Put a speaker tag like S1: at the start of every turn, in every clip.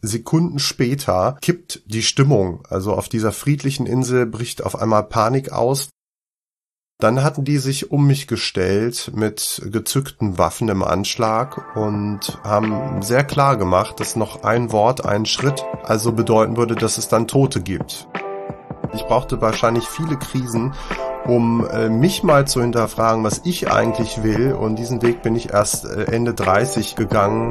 S1: Sekunden später kippt die Stimmung. Also auf dieser friedlichen Insel bricht auf einmal Panik aus. Dann hatten die sich um mich gestellt mit gezückten Waffen im Anschlag und haben sehr klar gemacht, dass noch ein Wort, ein Schritt also bedeuten würde, dass es dann Tote gibt. Ich brauchte wahrscheinlich viele Krisen, um mich mal zu hinterfragen, was ich eigentlich will. Und diesen Weg bin ich erst Ende 30 gegangen.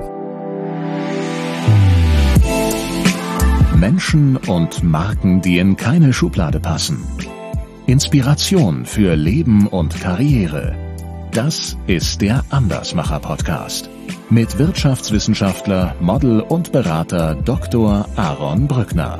S2: Menschen und Marken, die in keine Schublade passen. Inspiration für Leben und Karriere. Das ist der Andersmacher-Podcast. Mit Wirtschaftswissenschaftler, Model und Berater Dr. Aaron Brückner.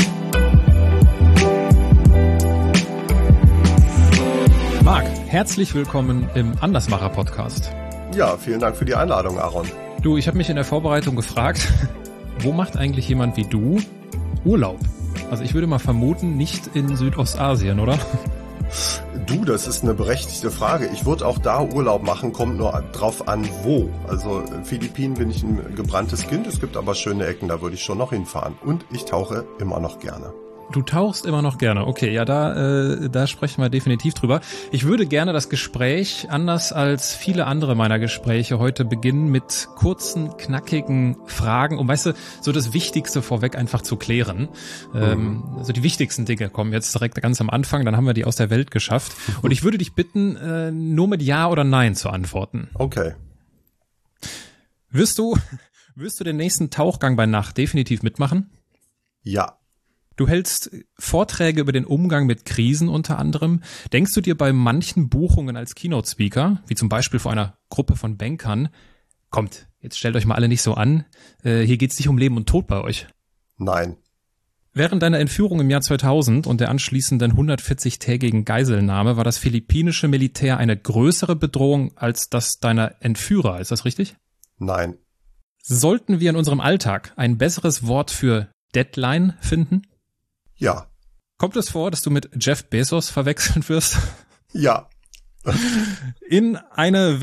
S3: Marc, herzlich willkommen im Andersmacher-Podcast.
S1: Ja, vielen Dank für die Einladung, Aaron.
S3: Du, ich habe mich in der Vorbereitung gefragt, wo macht eigentlich jemand wie du Urlaub? Also ich würde mal vermuten, nicht in Südostasien, oder?
S1: Du, das ist eine berechtigte Frage. Ich würde auch da Urlaub machen, kommt nur drauf an, wo. Also Philippinen bin ich ein gebranntes Kind, es gibt aber schöne Ecken, da würde ich schon noch hinfahren. Und ich tauche immer noch gerne.
S3: Du tauchst immer noch gerne. Okay, ja, da sprechen wir definitiv drüber. Ich würde gerne das Gespräch, anders als viele andere meiner Gespräche, heute beginnen mit kurzen, knackigen Fragen, um, weißt du, so das Wichtigste vorweg einfach zu klären. Also die wichtigsten Dinge kommen jetzt direkt ganz am Anfang, dann haben wir die aus der Welt geschafft. Und ich würde dich bitten, nur mit Ja oder Nein zu antworten.
S1: Okay.
S3: Wirst du den nächsten Tauchgang bei Nacht definitiv mitmachen?
S1: Ja.
S3: Du hältst Vorträge über den Umgang mit Krisen unter anderem. Denkst du dir bei manchen Buchungen als Keynote-Speaker, wie zum Beispiel vor einer Gruppe von Bankern, kommt, jetzt stellt euch mal alle nicht so an, hier geht's nicht um Leben und Tod bei euch?
S1: Nein.
S3: Während deiner Entführung im Jahr 2000 und der anschließenden 140-tägigen Geiselnahme war das philippinische Militär eine größere Bedrohung als das deiner Entführer. Ist das richtig?
S1: Nein.
S3: Sollten wir in unserem Alltag ein besseres Wort für Deadline finden?
S1: Ja.
S3: Kommt es vor, dass du mit Jeff Bezos verwechseln wirst?
S1: Ja.
S3: Ist eine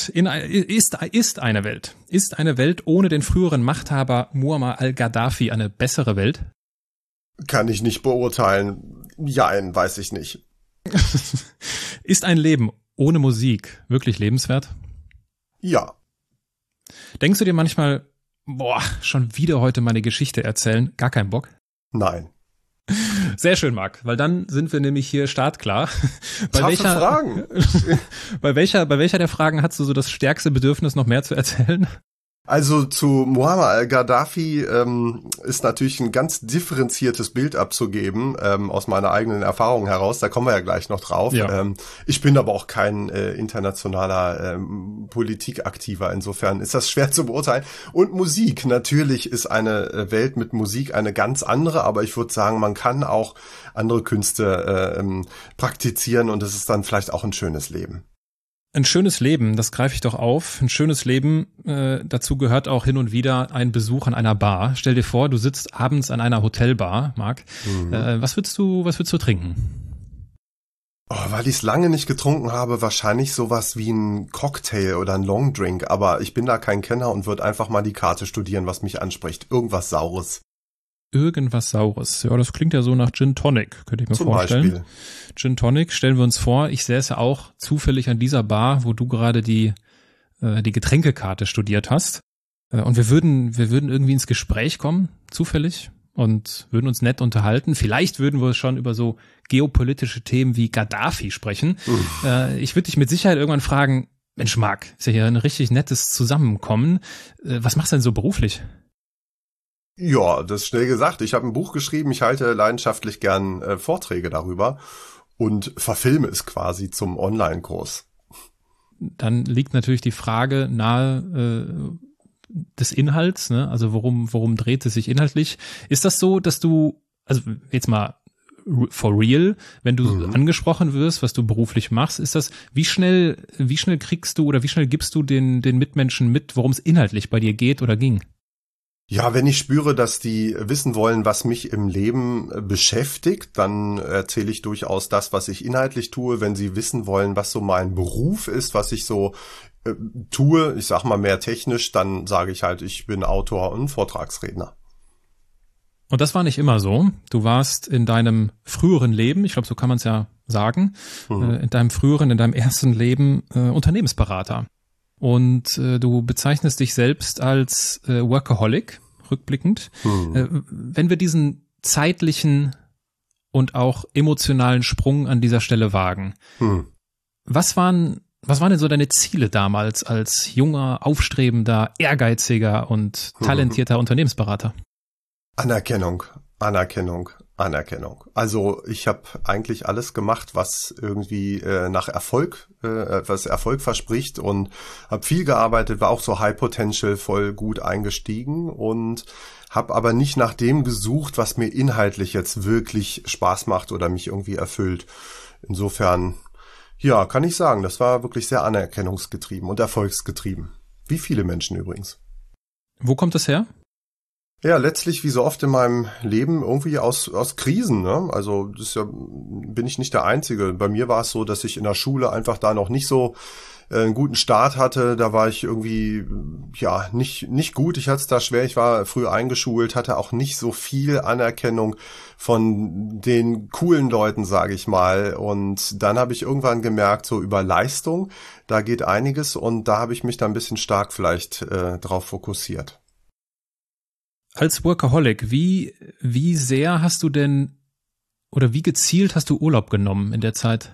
S3: Welt ohne den früheren Machthaber Muammar al-Gaddafi eine bessere Welt?
S1: Kann ich nicht beurteilen. Jein, weiß ich nicht.
S3: Ist ein Leben ohne Musik wirklich lebenswert?
S1: Ja.
S3: Denkst du dir manchmal, schon wieder heute meine Geschichte erzählen, gar keinen Bock?
S1: Nein.
S3: Sehr schön, Marc, weil dann sind wir nämlich hier startklar.
S1: Fragen.
S3: Bei welcher der Fragen hast du so das stärkste Bedürfnis, noch mehr zu erzählen?
S1: Also zu Muammar al-Gaddafi ist natürlich ein ganz differenziertes Bild abzugeben, aus meiner eigenen Erfahrung heraus, da kommen wir ja gleich noch drauf.
S3: Ja.
S1: Ich bin aber auch kein internationaler Politikaktiver, insofern ist das schwer zu beurteilen. Und Musik, natürlich ist eine Welt mit Musik eine ganz andere, aber ich würde sagen, man kann auch andere Künste praktizieren und es ist dann vielleicht auch ein schönes Leben.
S3: Ein schönes Leben, das greife ich doch auf. Ein schönes Leben, dazu gehört auch hin und wieder ein Besuch an einer Bar. Stell dir vor, du sitzt abends an einer Hotelbar, Marc. Was würdest du trinken?
S1: Weil ich es lange nicht getrunken habe, wahrscheinlich sowas wie ein Cocktail oder ein Longdrink. Aber ich bin da kein Kenner und würde einfach mal die Karte studieren, was mich anspricht. Irgendwas Saures.
S3: Irgendwas Saures. Ja, das klingt ja so nach Gin Tonic, könnte ich mir vorstellen.
S1: Beispiel.
S3: Gin Tonic, stellen wir uns vor, ich säße auch zufällig an dieser Bar, wo du gerade die Getränkekarte studiert hast. Und wir würden irgendwie ins Gespräch kommen, zufällig, und würden uns nett unterhalten. Vielleicht würden wir schon über so geopolitische Themen wie Gaddafi sprechen. Ich würde dich mit Sicherheit irgendwann fragen, Mensch Marc, ist ja hier ein richtig nettes Zusammenkommen. Was machst du denn so beruflich?
S1: Ja, das ist schnell gesagt. Ich habe ein Buch geschrieben, ich halte leidenschaftlich gern Vorträge darüber und verfilme es quasi zum Online-Kurs.
S3: Dann liegt natürlich die Frage nahe des Inhalts, ne? Also worum dreht es sich inhaltlich? Ist das so, dass du, also jetzt mal for real, wenn du angesprochen wirst, was du beruflich machst, ist das, wie schnell kriegst du oder wie schnell gibst du den Mitmenschen mit, worum es inhaltlich bei dir geht oder ging?
S1: Ja, wenn ich spüre, dass die wissen wollen, was mich im Leben beschäftigt, dann erzähle ich durchaus das, was ich inhaltlich tue. Wenn sie wissen wollen, was so mein Beruf ist, was ich so tue, ich sag mal mehr technisch, dann sage ich halt, ich bin Autor und Vortragsredner.
S3: Und das war nicht immer so. Du warst in deinem früheren Leben, ich glaube, so kann man es ja sagen, in deinem ersten Leben Unternehmensberater. Und du bezeichnest dich selbst als Workaholic, rückblickend. Wenn wir diesen zeitlichen und auch emotionalen Sprung an dieser Stelle wagen, was waren denn so deine Ziele damals als junger, aufstrebender, ehrgeiziger und talentierter Unternehmensberater?
S1: Anerkennung. Also ich habe eigentlich alles gemacht, was irgendwie nach Erfolg, was Erfolg verspricht, und habe viel gearbeitet, war auch so High Potential voll gut eingestiegen und habe aber nicht nach dem gesucht, was mir inhaltlich jetzt wirklich Spaß macht oder mich irgendwie erfüllt. Insofern, ja, kann ich sagen, das war wirklich sehr anerkennungsgetrieben und erfolgsgetrieben. Wie viele Menschen übrigens.
S3: Wo kommt das her?
S1: Ja, letztlich wie so oft in meinem Leben irgendwie aus Krisen, ne? Also das ist ja, bin ich nicht der Einzige. Bei mir war es so, dass ich in der Schule einfach da noch nicht so einen guten Start hatte. Da war ich irgendwie ja nicht gut. Ich hatte es da schwer. Ich war früh eingeschult, hatte auch nicht so viel Anerkennung von den coolen Leuten, sage ich mal. Und dann habe ich irgendwann gemerkt, so über Leistung, da geht einiges, und da habe ich mich da ein bisschen stark vielleicht drauf fokussiert.
S3: Als Workaholic, wie sehr hast du denn oder wie gezielt hast du Urlaub genommen in der Zeit?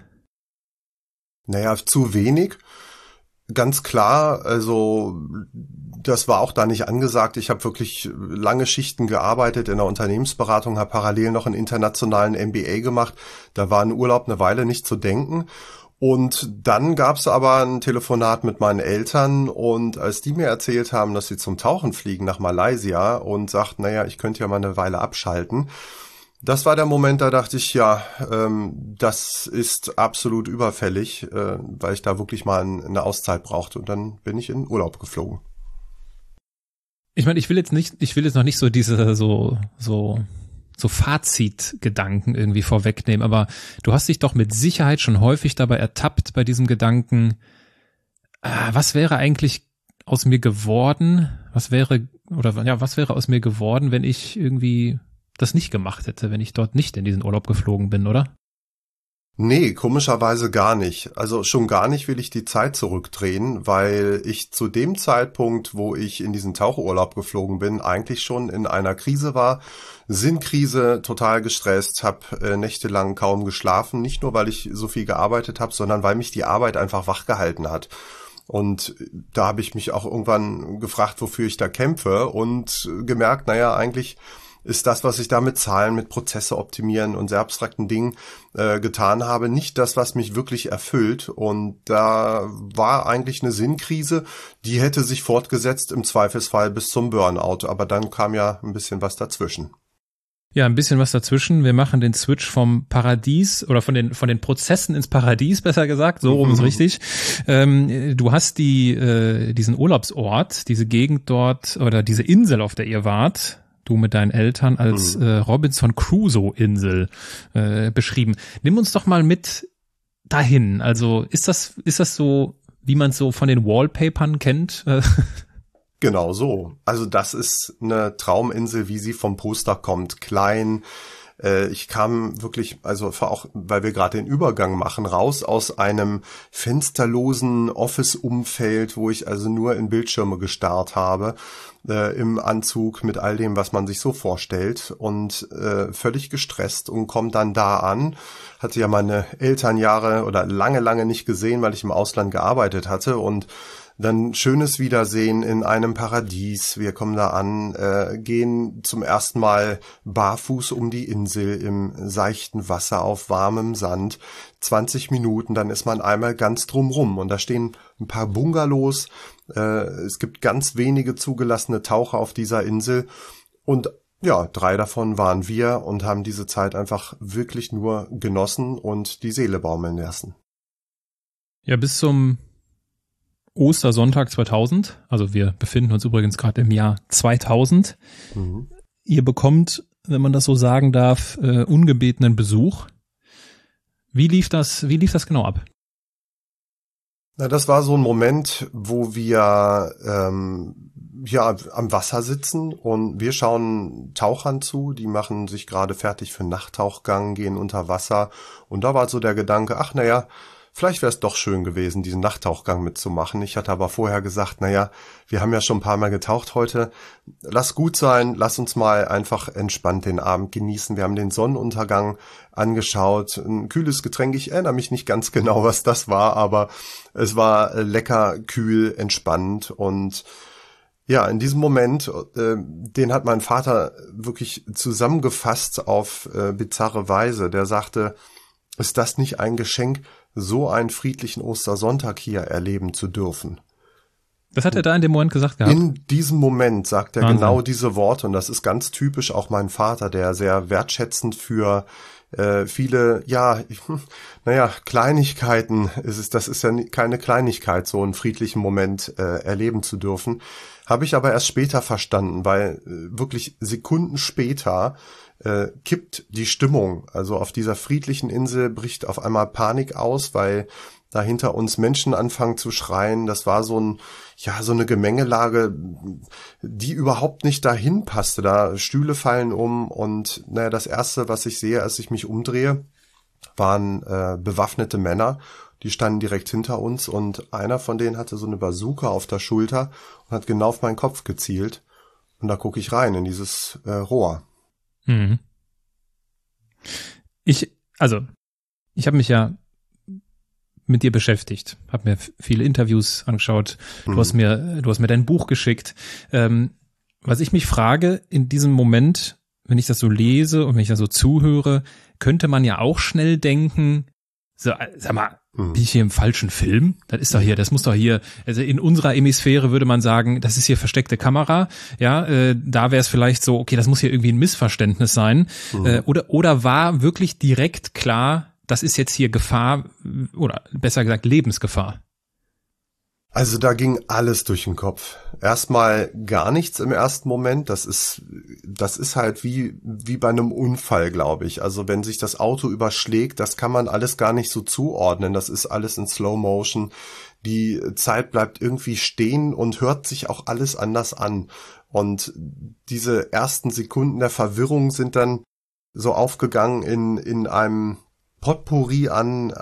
S1: Naja, zu wenig. Ganz klar, also das war auch da nicht angesagt. Ich habe wirklich lange Schichten gearbeitet in der Unternehmensberatung, habe parallel noch einen internationalen MBA gemacht. Da war ein Urlaub eine Weile nicht zu denken. Und dann gab's aber ein Telefonat mit meinen Eltern, und als die mir erzählt haben, dass sie zum Tauchen fliegen nach Malaysia und sagten, naja, ich könnte ja mal eine Weile abschalten. Das war der Moment, da dachte ich, ja, das ist absolut überfällig, weil ich da wirklich mal eine Auszeit brauchte, und dann bin ich in Urlaub geflogen.
S3: Ich meine, ich will jetzt noch nicht so diese so Fazitgedanken irgendwie vorwegnehmen, aber du hast dich doch mit Sicherheit schon häufig dabei ertappt bei diesem Gedanken, was wäre eigentlich aus mir geworden, was wäre aus mir geworden, wenn ich irgendwie das nicht gemacht hätte, wenn ich dort nicht in diesen Urlaub geflogen bin, oder?
S1: Nee, komischerweise gar nicht. Also schon gar nicht will ich die Zeit zurückdrehen, weil ich zu dem Zeitpunkt, wo ich in diesen Tauchurlaub geflogen bin, eigentlich schon in einer Krise war. Sinnkrise, total gestresst, habe nächtelang kaum geschlafen. Nicht nur, weil ich so viel gearbeitet habe, sondern weil mich die Arbeit einfach wachgehalten hat. Und da habe ich mich auch irgendwann gefragt, wofür ich da kämpfe, und gemerkt, naja, eigentlich ist das, was ich da mit Zahlen, mit Prozesse optimieren und sehr abstrakten Dingen getan habe, nicht das, was mich wirklich erfüllt. Und da war eigentlich eine Sinnkrise, die hätte sich fortgesetzt im Zweifelsfall bis zum Burnout. Aber dann kam ja ein bisschen was dazwischen.
S3: Ja, ein bisschen was dazwischen. Wir machen den Switch vom Paradies oder von den Prozessen ins Paradies, besser gesagt. So rum ist richtig. Du hast diesen Urlaubsort, diese Gegend dort oder diese Insel, auf der ihr wart, du mit deinen Eltern, als Robinson Crusoe-Insel beschrieben. Nimm uns doch mal mit dahin. Also ist das so, wie man es so von den Wallpapern kennt?
S1: Genau so. Also das ist eine Trauminsel, wie sie vom Poster kommt. Klein. Ich kam wirklich, also auch, weil wir gerade den Übergang machen, raus aus einem fensterlosen Office-Umfeld, wo ich also nur in Bildschirme gestarrt habe, im Anzug mit all dem, was man sich so vorstellt, und völlig gestresst, und komme dann da an. Hatte ja meine Eltern Jahre oder lange nicht gesehen, weil ich im Ausland gearbeitet hatte, und dann schönes Wiedersehen in einem Paradies. Wir kommen da an, gehen zum ersten Mal barfuß um die Insel im seichten Wasser auf warmem Sand. 20 Minuten, dann ist man einmal ganz drumrum, und da stehen ein paar Bungalows. Es gibt ganz wenige zugelassene Taucher auf dieser Insel, und ja, 3 davon waren wir und haben diese Zeit einfach wirklich nur genossen und die Seele baumeln lassen.
S3: Ja, bis zum Ostersonntag 2000, also wir befinden uns übrigens gerade im Jahr 2000. Ihr bekommt, wenn man das so sagen darf, ungebetenen Besuch. Wie lief das genau ab?
S1: Na, das war so ein Moment, wo wir am Wasser sitzen und wir schauen Tauchern zu, die machen sich gerade fertig für einen Nachttauchgang, gehen unter Wasser und da war so der Gedanke, ach naja, vielleicht wäre es doch schön gewesen, diesen Nachttauchgang mitzumachen. Ich hatte aber vorher gesagt, naja, wir haben ja schon ein paar Mal getaucht heute, lass gut sein, lass uns mal einfach entspannt den Abend genießen. Wir haben den Sonnenuntergang angeschaut, ein kühles Getränk, ich erinnere mich nicht ganz genau, was das war, aber es war lecker, kühl, entspannt und ja, in diesem Moment, den hat mein Vater wirklich zusammengefasst auf bizarre Weise. Der sagte, ist das nicht ein Geschenk, so einen friedlichen Ostersonntag hier erleben zu dürfen?
S3: Das hat er da in dem Moment gesagt gehabt?
S1: In diesem Moment sagt er
S3: Wahnsinn.
S1: Genau diese Worte und das ist ganz typisch auch mein Vater, der sehr wertschätzend für viele, Kleinigkeiten ist es, das ist ja keine Kleinigkeit, so einen friedlichen Moment erleben zu dürfen. Habe ich aber erst später verstanden, weil wirklich Sekunden später kippt die Stimmung. Also auf dieser friedlichen Insel bricht auf einmal Panik aus, weil da hinter uns Menschen anfangen zu schreien. Das war so eine Gemengelage, die überhaupt nicht dahin passte. Da Stühle fallen um und das Erste, was ich sehe, als ich mich umdrehe, waren bewaffnete Männer. Die standen direkt hinter uns und einer von denen hatte so eine Bazooka auf der Schulter und hat genau auf meinen Kopf gezielt. Und da gucke ich rein in dieses Rohr.
S3: Mhm. Ich habe mich ja mit dir beschäftigt, habe mir viele Interviews angeschaut, du hast mir dein Buch geschickt. Was ich mich frage in diesem Moment, wenn ich das so lese und wenn ich da so zuhöre, könnte man ja auch schnell denken, so, sag mal, bin ich hier im falschen Film? Das muss doch hier, also in unserer Hemisphäre würde man sagen, das ist hier versteckte Kamera, ja, da wäre es vielleicht so, okay, das muss hier irgendwie ein Missverständnis sein, oder war wirklich direkt klar, das ist jetzt hier Gefahr, oder besser gesagt Lebensgefahr?
S1: Also da ging alles durch den Kopf. Erstmal gar nichts im ersten Moment. Das ist halt wie bei einem Unfall, glaube ich. Also wenn sich das Auto überschlägt, das kann man alles gar nicht so zuordnen. Das ist alles in Slow Motion. Die Zeit bleibt irgendwie stehen und hört sich auch alles anders an. Und diese ersten Sekunden der Verwirrung sind dann so aufgegangen in einem Potpourri an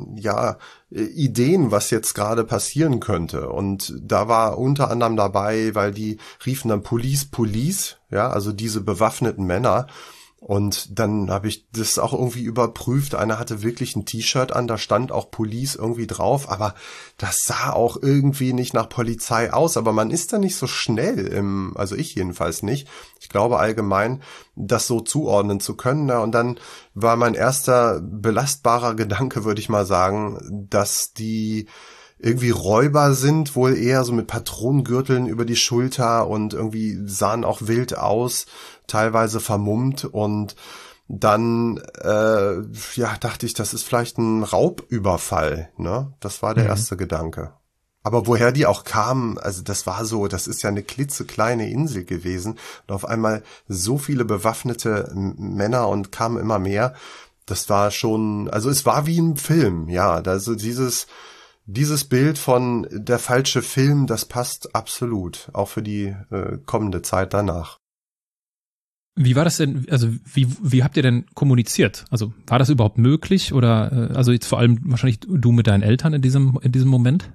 S1: Ideen, was jetzt gerade passieren könnte. Und da war unter anderem dabei, weil die riefen dann Police, Police, ja, also diese bewaffneten Männer. Und dann habe ich das auch irgendwie überprüft. Einer hatte wirklich ein T-Shirt an, da stand auch Police irgendwie drauf, aber das sah auch irgendwie nicht nach Polizei aus. Aber man ist da nicht so schnell, also ich jedenfalls nicht. Ich glaube allgemein, das so zuordnen zu können. Und dann war mein erster belastbarer Gedanke, würde ich mal sagen, dass die irgendwie Räuber sind, wohl eher so mit Patronengürteln über die Schulter und irgendwie sahen auch wild aus, teilweise vermummt und dann dachte ich, das ist vielleicht ein Raubüberfall, ne? Das war der erste Gedanke. Aber woher die auch kamen, also das ist ja eine klitzekleine Insel gewesen und auf einmal so viele bewaffnete Männer und kamen immer mehr. Das war schon, also es war wie ein Film, ja, also dieses Bild von der falsche Film, das passt absolut, auch für die kommende Zeit danach.
S3: Wie war das denn, also wie habt ihr denn kommuniziert? Also war das überhaupt möglich oder also jetzt vor allem wahrscheinlich du mit deinen Eltern in diesem Moment?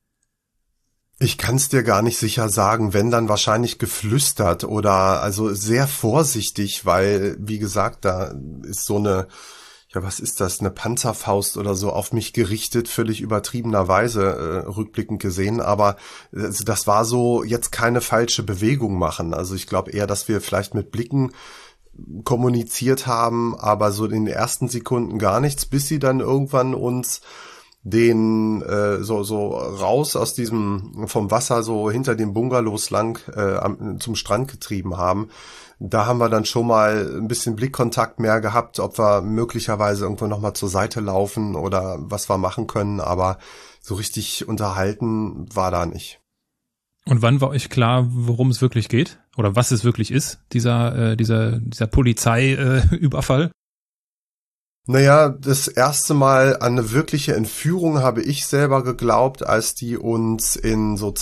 S1: Ich kann's dir gar nicht sicher sagen, wenn dann wahrscheinlich geflüstert oder also sehr vorsichtig, weil wie gesagt, da ist so eine was ist das, eine Panzerfaust oder so auf mich gerichtet, völlig übertriebenerweise rückblickend gesehen, aber das war so, jetzt keine falsche Bewegung machen, also ich glaube eher, dass wir vielleicht mit Blicken kommuniziert haben, aber so in den ersten Sekunden gar nichts, bis sie dann irgendwann uns den so raus aus diesem, vom Wasser so hinter den Bungalows lang zum Strand getrieben haben. Da haben wir dann schon mal ein bisschen Blickkontakt mehr gehabt, ob wir möglicherweise irgendwo nochmal zur Seite laufen oder was wir machen können, aber so richtig unterhalten war da nicht.
S3: Und wann war euch klar, worum es wirklich geht? Oder was es wirklich ist, dieser Polizeiüberfall?
S1: Naja, das erste Mal an eine wirkliche Entführung habe ich selber geglaubt, als die uns in so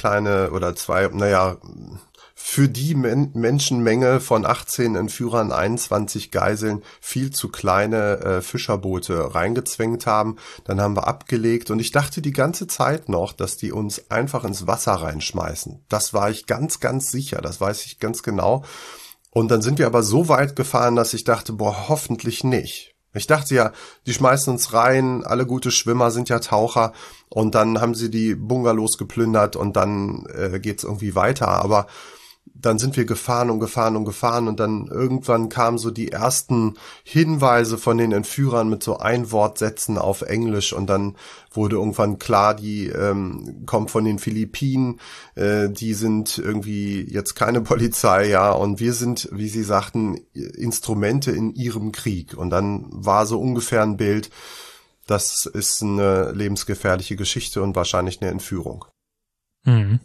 S1: für die Menschenmenge von 18 Entführern, 21 Geiseln viel zu kleine Fischerboote reingezwängt haben. Dann haben wir abgelegt und ich dachte die ganze Zeit noch, dass die uns einfach ins Wasser reinschmeißen. Das war ich ganz, ganz sicher, das weiß ich ganz genau. Und dann sind wir aber so weit gefahren, dass ich dachte, boah, hoffentlich nicht. Ich dachte ja, die schmeißen uns rein, alle gute Schwimmer sind ja Taucher und dann haben sie die Bungalows geplündert und dann geht's irgendwie weiter. Aber dann sind wir gefahren und dann irgendwann kamen so die ersten Hinweise von den Entführern mit so Einwortsätzen auf Englisch und dann wurde irgendwann klar, die kommen von den Philippinen, die sind irgendwie jetzt keine Polizei, ja, und wir sind, wie sie sagten, Instrumente in ihrem Krieg. Und dann war so ungefähr ein Bild, das ist eine lebensgefährliche Geschichte und wahrscheinlich eine Entführung.
S3: Mhm.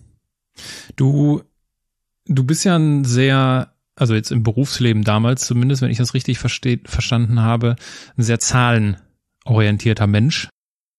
S3: Du bist ja ein sehr, also jetzt im Berufsleben damals zumindest, wenn ich das richtig verstanden habe, ein sehr zahlenorientierter Mensch.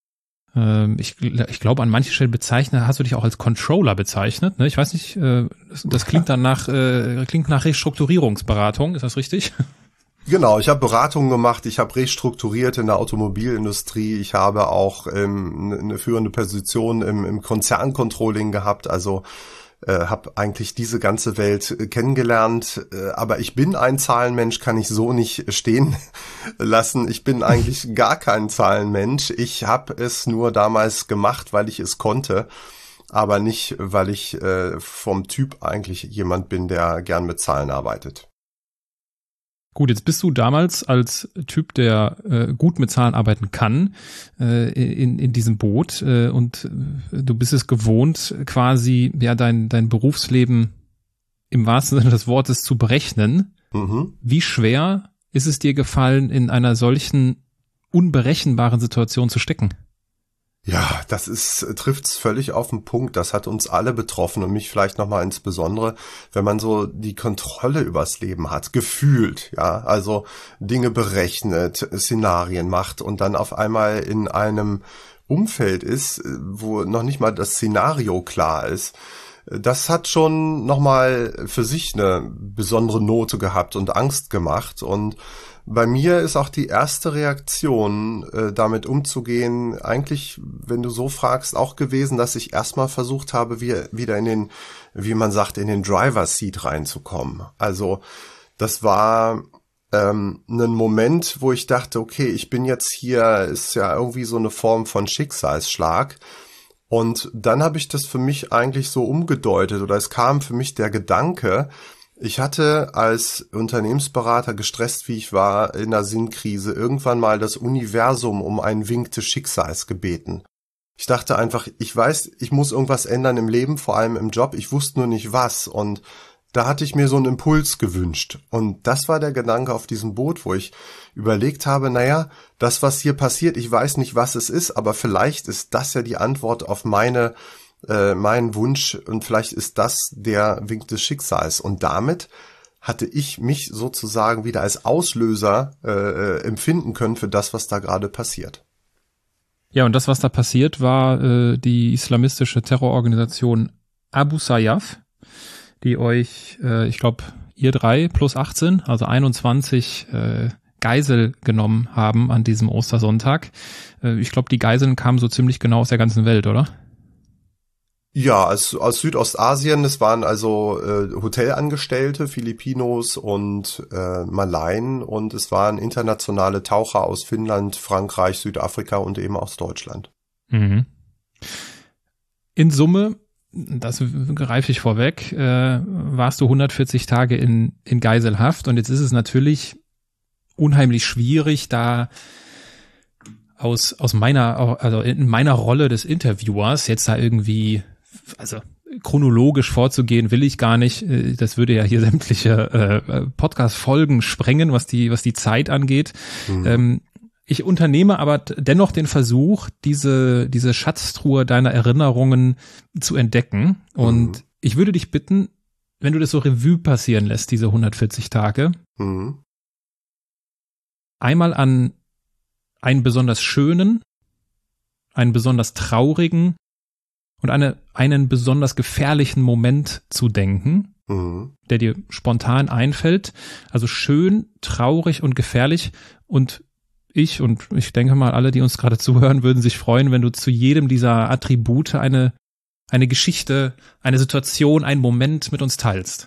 S3: Ich glaube, an manchen Stellen hast du dich auch als Controller bezeichnet. Ne? Ich weiß nicht, das klingt dann klingt nach Restrukturierungsberatung, ist das richtig?
S1: Genau, ich habe Beratungen gemacht, ich habe restrukturiert in der Automobilindustrie, ich habe auch eine führende Position im Konzerncontrolling gehabt, also habe eigentlich diese ganze Welt kennengelernt, aber ich bin ein Zahlenmensch, kann ich so nicht stehen lassen. Ich bin eigentlich gar kein Zahlenmensch. Ich habe es nur damals gemacht, weil ich es konnte, aber nicht, weil ich vom Typ eigentlich jemand bin, der gern mit Zahlen arbeitet.
S3: Gut, jetzt bist du damals als Typ, der gut mit Zahlen arbeiten kann, in diesem Boot und du bist es gewohnt, quasi ja dein Berufsleben im wahrsten Sinne des Wortes zu berechnen. Mhm. Wie schwer ist es dir gefallen, in einer solchen unberechenbaren Situation zu stecken?
S1: Ja, trifft's völlig auf den Punkt. Das hat uns alle betroffen und mich vielleicht nochmal insbesondere, wenn man so die Kontrolle übers Leben hat, gefühlt, ja, also Dinge berechnet, Szenarien macht und dann auf einmal in einem Umfeld ist, wo noch nicht mal das Szenario klar ist. Das hat schon nochmal für sich eine besondere Note gehabt und Angst gemacht und bei mir ist auch die erste Reaktion, damit umzugehen, eigentlich, wenn du so fragst, auch gewesen, dass ich erstmal versucht habe, wieder in den, wie man sagt, in den Driver's Seat reinzukommen. Also das war ein Moment, wo ich dachte, okay, ich bin jetzt hier, ist ja irgendwie so eine Form von Schicksalsschlag. Und dann habe ich das für mich eigentlich so umgedeutet oder es kam für mich der Gedanke, ich hatte als Unternehmensberater, gestresst wie ich war, in der Sinnkrise irgendwann mal das Universum um einen Wink des Schicksals gebeten. Ich dachte einfach, ich weiß, ich muss irgendwas ändern im Leben, vor allem im Job, ich wusste nur nicht was und da hatte ich mir so einen Impuls gewünscht. Und das war der Gedanke auf diesem Boot, wo ich überlegt habe, naja, das, was hier passiert, ich weiß nicht, was es ist, aber vielleicht ist das ja die Antwort auf meinen Wunsch und vielleicht ist das der Wink des Schicksals. Und damit hatte ich mich sozusagen wieder als Auslöser empfinden können für das, was da gerade passiert.
S3: Ja, und das, was da passiert, war die islamistische Terrororganisation Abu Sayyaf, die euch, ich glaube, ihr 3 plus 18, also 21 Geisel genommen haben an diesem Ostersonntag. Ich glaube, die Geiseln kamen so ziemlich genau aus der ganzen Welt, oder?
S1: Ja, aus Südostasien, es waren also Hotelangestellte, Filipinos und Malaien und es waren internationale Taucher aus Finnland, Frankreich, Südafrika und eben aus Deutschland.
S3: Mhm. In Summe, das greife ich vorweg, warst du 140 Tage in Geiselhaft und jetzt ist es natürlich unheimlich schwierig, da in meiner Rolle des Interviewers jetzt da irgendwie, also chronologisch vorzugehen, will ich gar nicht. Das würde ja hier sämtliche Podcast-Folgen sprengen, was die Zeit angeht. Mhm. Ich unternehme aber dennoch den Versuch, diese Schatztruhe deiner Erinnerungen zu entdecken. Und ich würde dich bitten, wenn du das so Revue passieren lässt, diese 140 Tage, einmal an einen besonders schönen, einen besonders traurigen und einen besonders gefährlichen Moment zu denken, der dir spontan einfällt. Also schön, traurig und gefährlich. Und ich denke mal, alle, die uns gerade zuhören, würden sich freuen, wenn du zu jedem dieser Attribute eine Geschichte, eine Situation, einen Moment mit uns teilst.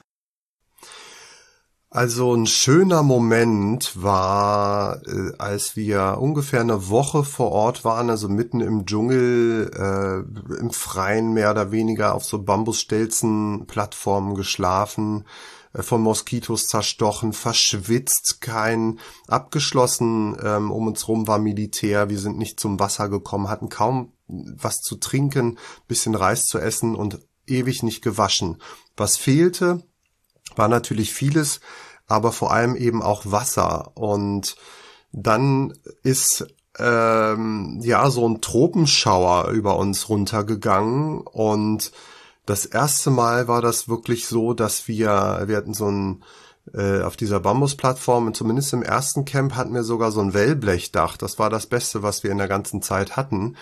S1: Also ein schöner Moment war, als wir ungefähr eine Woche vor Ort waren, also mitten im Dschungel, im Freien mehr oder weniger auf so Bambusstelzenplattformen geschlafen, von Moskitos zerstochen, verschwitzt, abgeschlossen, um uns rum war Militär, wir sind nicht zum Wasser gekommen, hatten kaum was zu trinken, bisschen Reis zu essen und ewig nicht gewaschen. Was fehlte, war natürlich vieles, aber vor allem eben auch Wasser. Und dann ist so ein Tropenschauer über uns runtergegangen. Und das erste Mal war das wirklich so, dass wir hatten so ein auf dieser Bambusplattform, zumindest im ersten Camp hatten wir sogar so ein Wellblechdach. Das war das Beste, was wir in der ganzen Zeit hatten.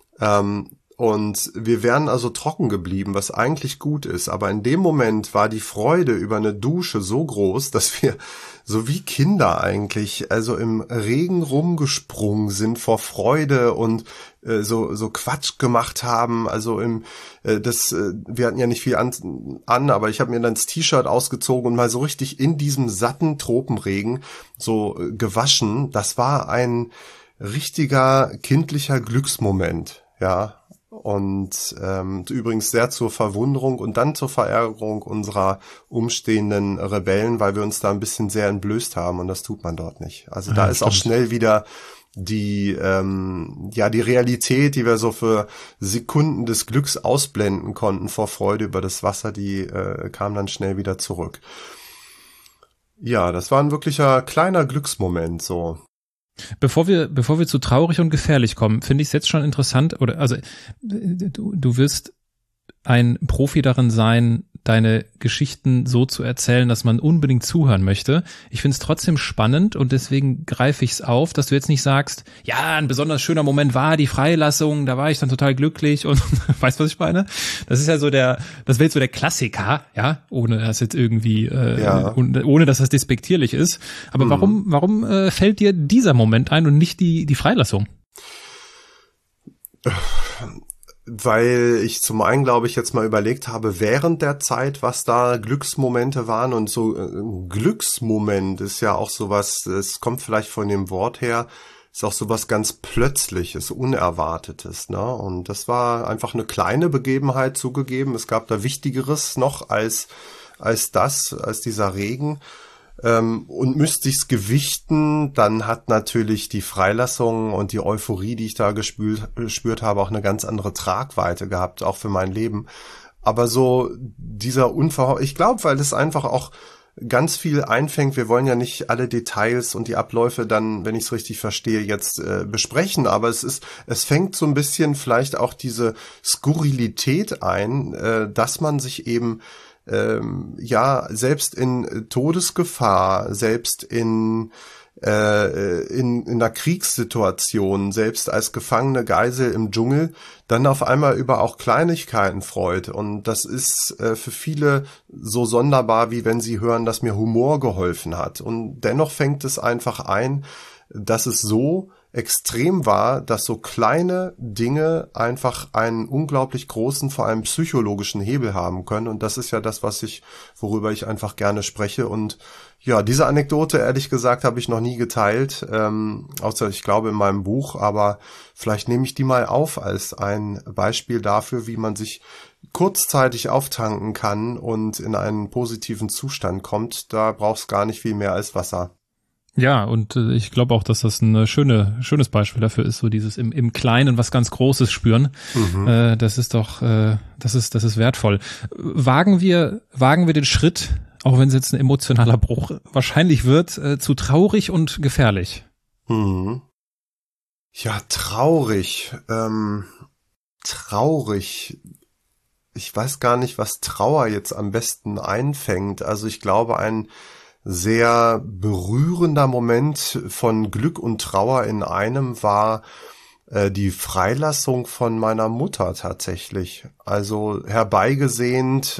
S1: Und wir wären also trocken geblieben, was eigentlich gut ist. Aber in dem Moment war die Freude über eine Dusche so groß, dass wir so wie Kinder eigentlich also im Regen rumgesprungen sind vor Freude und so Quatsch gemacht haben. Also wir hatten ja nicht viel an, aber ich habe mir dann das T-Shirt ausgezogen und mal so richtig in diesem satten Tropenregen so gewaschen. Das war ein richtiger kindlicher Glücksmoment, ja. Und übrigens sehr zur Verwunderung und dann zur Verärgerung unserer umstehenden Rebellen, weil wir uns da ein bisschen sehr entblößt haben und das tut man dort nicht. Also da ist auch schnell wieder die Realität, die wir so für Sekunden des Glücks ausblenden konnten vor Freude über das Wasser, die kam dann schnell wieder zurück. Ja, das war ein wirklicher kleiner Glücksmoment so.
S3: Bevor wir zu traurig und gefährlich kommen, finde ich es jetzt schon interessant, du wirst ein Profi darin sein, deine Geschichten so zu erzählen, dass man unbedingt zuhören möchte. Ich finde es trotzdem spannend und deswegen greife ich es auf, dass du jetzt nicht sagst, ja, ein besonders schöner Moment war die Freilassung, da war ich dann total glücklich und weißt du, was ich meine? Das ist ja so das wäre jetzt so der Klassiker, ja, ohne dass jetzt irgendwie, ohne dass das despektierlich ist. Aber warum fällt dir dieser Moment ein und nicht die Freilassung?
S1: Weil ich zum einen, glaube ich, jetzt mal überlegt habe, während der Zeit, was da Glücksmomente waren und so Glücksmoment ist ja auch sowas, es kommt vielleicht von dem Wort her, ist auch sowas ganz Plötzliches, Unerwartetes, ne? Und das war einfach eine kleine Begebenheit zugegeben. Es gab da Wichtigeres noch als dieser Regen. Und müsste ich's gewichten, dann hat natürlich die Freilassung und die Euphorie, die ich da gespürt habe, auch eine ganz andere Tragweite gehabt, auch für mein Leben. Aber so dieser ich glaube, weil es einfach auch ganz viel einfängt. Wir wollen ja nicht alle Details und die Abläufe dann, wenn ich es richtig verstehe, jetzt besprechen, aber es fängt so ein bisschen vielleicht auch diese Skurrilität ein, dass man sich eben selbst in Todesgefahr, selbst in einer Kriegssituation, selbst als gefangene Geisel im Dschungel, dann auf einmal über auch Kleinigkeiten freut. Und das ist für viele so sonderbar, wie wenn sie hören, dass mir Humor geholfen hat. Und dennoch fängt es einfach ein, dass es so extrem war, dass so kleine Dinge einfach einen unglaublich großen, vor allem psychologischen Hebel haben können. Und das ist ja das, worüber ich einfach gerne spreche. Und ja, diese Anekdote, ehrlich gesagt, habe ich noch nie geteilt, außer ich glaube in meinem Buch. Aber vielleicht nehme ich die mal auf als ein Beispiel dafür, wie man sich kurzzeitig auftanken kann und in einen positiven Zustand kommt. Da braucht es gar nicht viel mehr als Wasser.
S3: Ja, und ich glaube auch, dass das ein schönes Beispiel dafür ist, so dieses im Kleinen was ganz Großes spüren. Das ist doch, das ist wertvoll. Wagen wir den Schritt, auch wenn es jetzt ein emotionaler Bruch wahrscheinlich wird, zu traurig und gefährlich.
S1: Ja, traurig. Traurig. Ich weiß gar nicht, was Trauer jetzt am besten einfängt. Also ich glaube, ein sehr berührender Moment von Glück und Trauer in einem war die Freilassung von meiner Mutter tatsächlich. Also herbeigesehnt,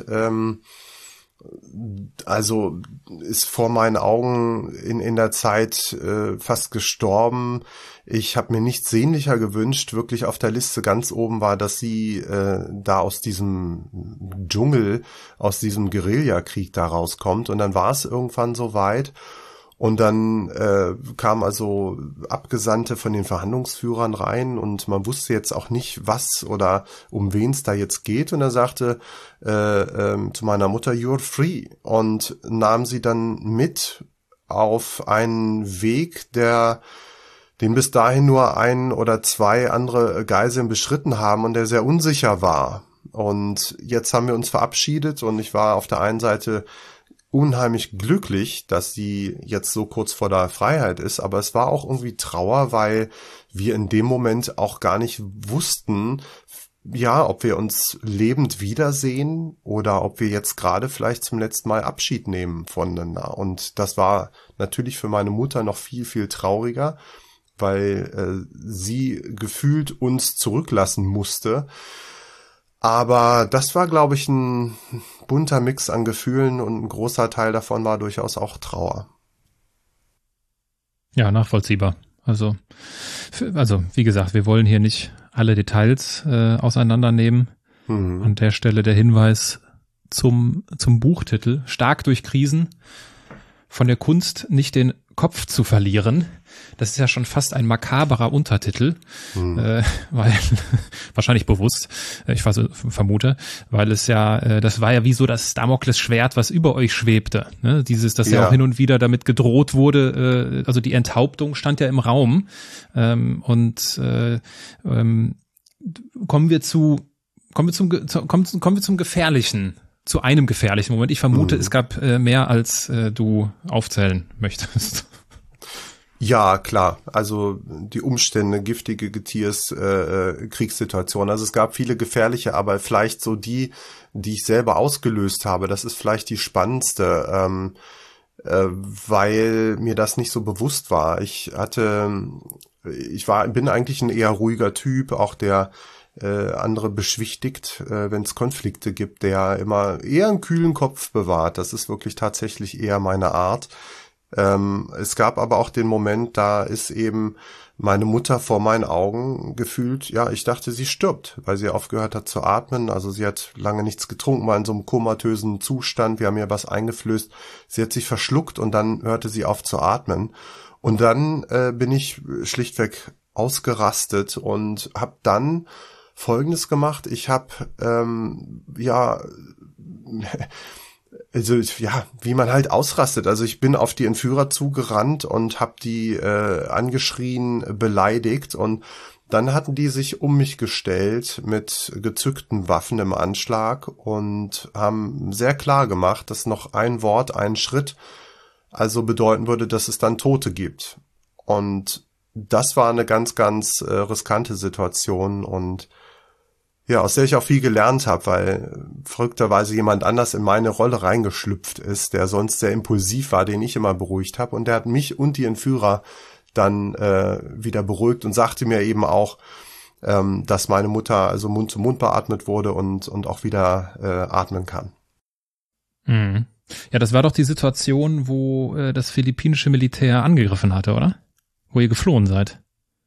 S1: also ist vor meinen Augen in der Zeit fast gestorben. Ich habe mir nichts sehnlicher gewünscht. Wirklich auf der Liste ganz oben war, dass sie da aus diesem Dschungel, aus diesem Guerillakrieg da rauskommt. Und dann war es irgendwann soweit. Und dann kamen also Abgesandte von den Verhandlungsführern rein und man wusste jetzt auch nicht, was oder um wen es da jetzt geht. Und er sagte zu meiner Mutter, "You're free", und nahm sie dann mit auf einen Weg, den bis dahin nur ein oder zwei andere Geiseln beschritten haben und der sehr unsicher war. Und jetzt haben wir uns verabschiedet und ich war auf der einen Seite unheimlich glücklich, dass sie jetzt so kurz vor der Freiheit ist, aber es war auch irgendwie Trauer, weil wir in dem Moment auch gar nicht wussten, ja, ob wir uns lebend wiedersehen oder ob wir jetzt gerade vielleicht zum letzten Mal Abschied nehmen voneinander. Und das war natürlich für meine Mutter noch viel, viel trauriger, weil sie gefühlt uns zurücklassen musste. Aber das war, glaube ich, ein bunter Mix an Gefühlen und ein großer Teil davon war durchaus auch Trauer.
S3: Ja, nachvollziehbar. Also wie gesagt, wir wollen hier nicht alle Details auseinandernehmen. An der Stelle der Hinweis zum Buchtitel: Stark durch Krisen, von der Kunst nicht den Kopf zu verlieren. Das ist ja schon fast ein makaberer Untertitel, weil wahrscheinlich bewusst, ich vermute, weil es ja, das war ja wie so das Damoklesschwert, was über euch schwebte. Ne? Dass ja auch hin und wieder damit gedroht wurde, also die Enthauptung stand ja im Raum. Kommen wir zum Gefährlichen. Zu einem gefährlichen Moment. Ich vermute, es gab mehr, als du aufzählen möchtest.
S1: Ja, klar. Also die Umstände, giftige Getiers, Kriegssituation. Also es gab viele gefährliche, aber vielleicht so die ich selber ausgelöst habe, das ist vielleicht die spannendste, weil mir das nicht so bewusst war. Bin eigentlich ein eher ruhiger Typ, auch der andere beschwichtigt, wenn es Konflikte gibt, der immer eher einen kühlen Kopf bewahrt. Das ist wirklich tatsächlich eher meine Art. Es gab aber auch den Moment, da ist eben meine Mutter vor meinen Augen gefühlt, ja, ich dachte, sie stirbt, weil sie aufgehört hat zu atmen. Also sie hat lange nichts getrunken, war in so einem komatösen Zustand. Wir haben ihr was eingeflößt. Sie hat sich verschluckt und dann hörte sie auf zu atmen. Und dann bin ich schlichtweg ausgerastet und habe dann Folgendes gemacht. Ich habe wie man halt ausrastet. Also ich bin auf die Entführer zugerannt und habe die angeschrien, beleidigt, und dann hatten die sich um mich gestellt mit gezückten Waffen im Anschlag und haben sehr klar gemacht, dass noch ein Wort, ein Schritt also bedeuten würde, dass es dann Tote gibt. Und das war eine ganz, ganz riskante Situation und ja, aus der ich auch viel gelernt habe, weil verrückterweise jemand anders in meine Rolle reingeschlüpft ist, der sonst sehr impulsiv war, den ich immer beruhigt habe. Und der hat mich und die Entführer dann wieder beruhigt und sagte mir eben auch, dass meine Mutter also Mund zu Mund beatmet wurde und auch wieder atmen kann.
S3: Mhm. Ja, das war doch die Situation, wo das philippinische Militär angegriffen hatte, oder? Wo ihr geflohen seid.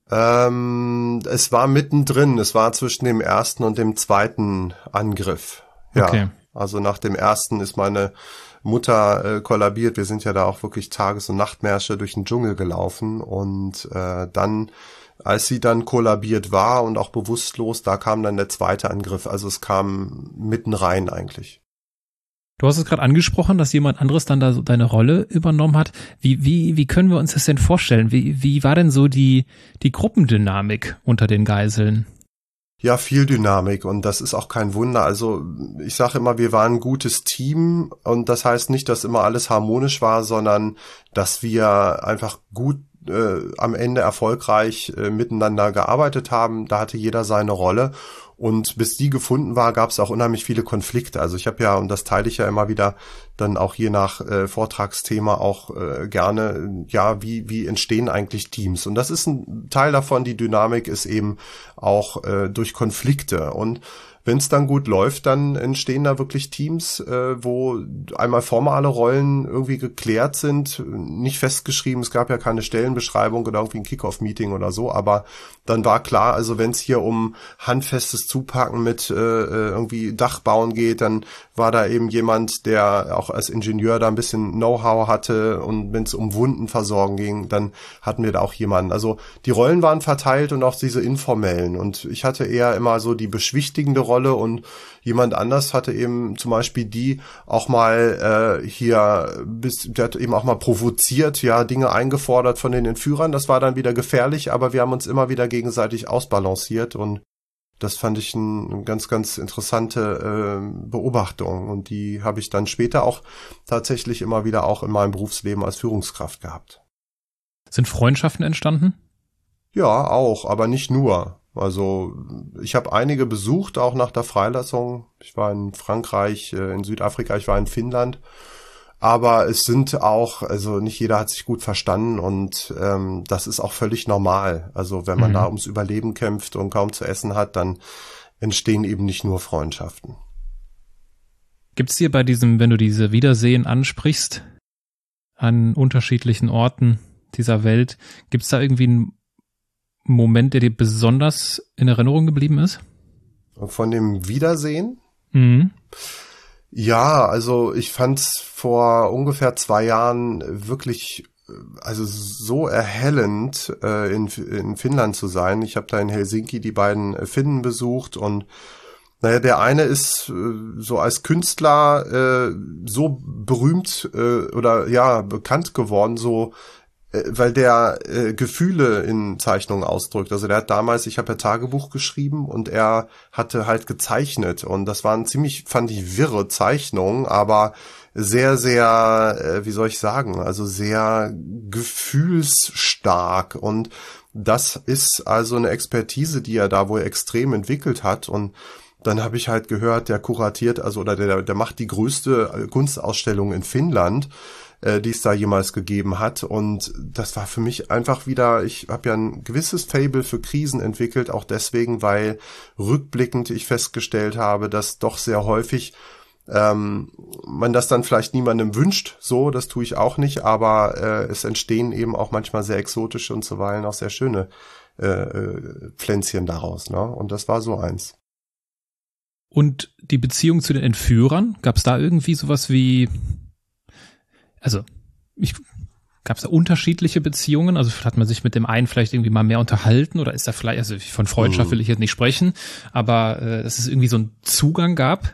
S1: Es war mittendrin, es war zwischen dem ersten und dem zweiten Angriff. Ja, okay. Also nach dem ersten ist meine Mutter kollabiert. Wir sind ja da auch wirklich Tages- und Nachtmärsche durch den Dschungel gelaufen und dann, als sie dann kollabiert war und auch bewusstlos, da kam dann der zweite Angriff. Also es kam mitten rein eigentlich.
S3: Du hast es gerade angesprochen, dass jemand anderes dann da so deine Rolle übernommen hat. Wie können wir uns das denn vorstellen? Wie war denn so die Gruppendynamik unter den Geiseln?
S1: Ja, viel Dynamik und das ist auch kein Wunder. Also ich sage immer, wir waren ein gutes Team und das heißt nicht, dass immer alles harmonisch war, sondern dass wir einfach gut am Ende erfolgreich miteinander gearbeitet haben. Da hatte jeder seine Rolle. Und bis die gefunden war, gab es auch unheimlich viele Konflikte. Also ich habe ja, und das teile ich ja immer wieder, dann auch je nach Vortragsthema auch gerne, ja, wie entstehen eigentlich Teams? Und das ist ein Teil davon, die Dynamik ist eben auch durch Konflikte. Und wenn es dann gut läuft, dann entstehen da wirklich Teams, wo einmal formale Rollen irgendwie geklärt sind, nicht festgeschrieben, es gab ja keine Stellenbeschreibung oder irgendwie ein Kick-Off-Meeting oder so, aber dann war klar, also wenn es hier um handfestes Zupacken mit irgendwie Dachbauen geht, dann war da eben jemand, der auch als Ingenieur da ein bisschen Know-how hatte, und wenn es um Wundenversorgung ging, dann hatten wir da auch jemanden. Also die Rollen waren verteilt und auch diese informellen, und ich hatte eher immer so die beschwichtigende Rolle, und jemand anders hatte eben zum Beispiel die auch mal der hat eben auch mal provoziert, ja, Dinge eingefordert von den Entführern. Das war dann wieder gefährlich, aber wir haben uns immer wieder gegenseitig ausbalanciert, und das fand ich eine ganz, ganz interessante Beobachtung, und die habe ich dann später auch tatsächlich immer wieder auch in meinem Berufsleben als Führungskraft gehabt.
S3: Sind Freundschaften entstanden?
S1: Ja, auch, aber nicht nur. Also ich habe einige besucht, auch nach der Freilassung. Ich war in Frankreich, in Südafrika, ich war in Finnland. Aber es sind auch, also nicht jeder hat sich gut verstanden, und das ist auch völlig normal. Also wenn man da ums Überleben kämpft und kaum zu essen hat, dann entstehen eben nicht nur Freundschaften.
S3: Gibt's dir bei diesem, wenn du diese Wiedersehen ansprichst, an unterschiedlichen Orten dieser Welt, gibt's da irgendwie einen Moment, der dir besonders in Erinnerung geblieben ist?
S1: Von dem Wiedersehen?
S3: Mhm.
S1: Ja, also ich fand's vor ungefähr 2 Jahren wirklich, also so erhellend, in Finnland zu sein. Ich habe da in Helsinki die beiden Finnen besucht, und naja, der eine ist so als Künstler so berühmt oder ja bekannt geworden, so weil der Gefühle in Zeichnungen ausdrückt. Also der hat damals, ich habe ja Tagebuch geschrieben, und er hatte halt gezeichnet, und das waren ziemlich, fand ich, wirre Zeichnungen, aber sehr, sehr, wie soll ich sagen, also sehr gefühlsstark, und das ist also eine Expertise, die er da wohl extrem entwickelt hat. Und dann habe ich halt gehört, der kuratiert, also oder der macht die größte Kunstausstellung in Finnland, die es da jemals gegeben hat. Und das war für mich einfach wieder, ich habe ja ein gewisses Faible für Krisen entwickelt, auch deswegen, weil rückblickend ich festgestellt habe, dass doch sehr häufig man das dann vielleicht niemandem wünscht, so, das tue ich auch nicht, aber es entstehen eben auch manchmal sehr exotische und zuweilen auch sehr schöne Pflänzchen daraus, ne? Und das war so eins.
S3: Und die Beziehung zu den Entführern, gab es da irgendwie sowas wie, also gab es da unterschiedliche Beziehungen? Also hat man sich mit dem einen vielleicht irgendwie mal mehr unterhalten, oder ist da vielleicht, also von Freundschaft will ich jetzt nicht sprechen, aber dass es irgendwie so einen Zugang gab?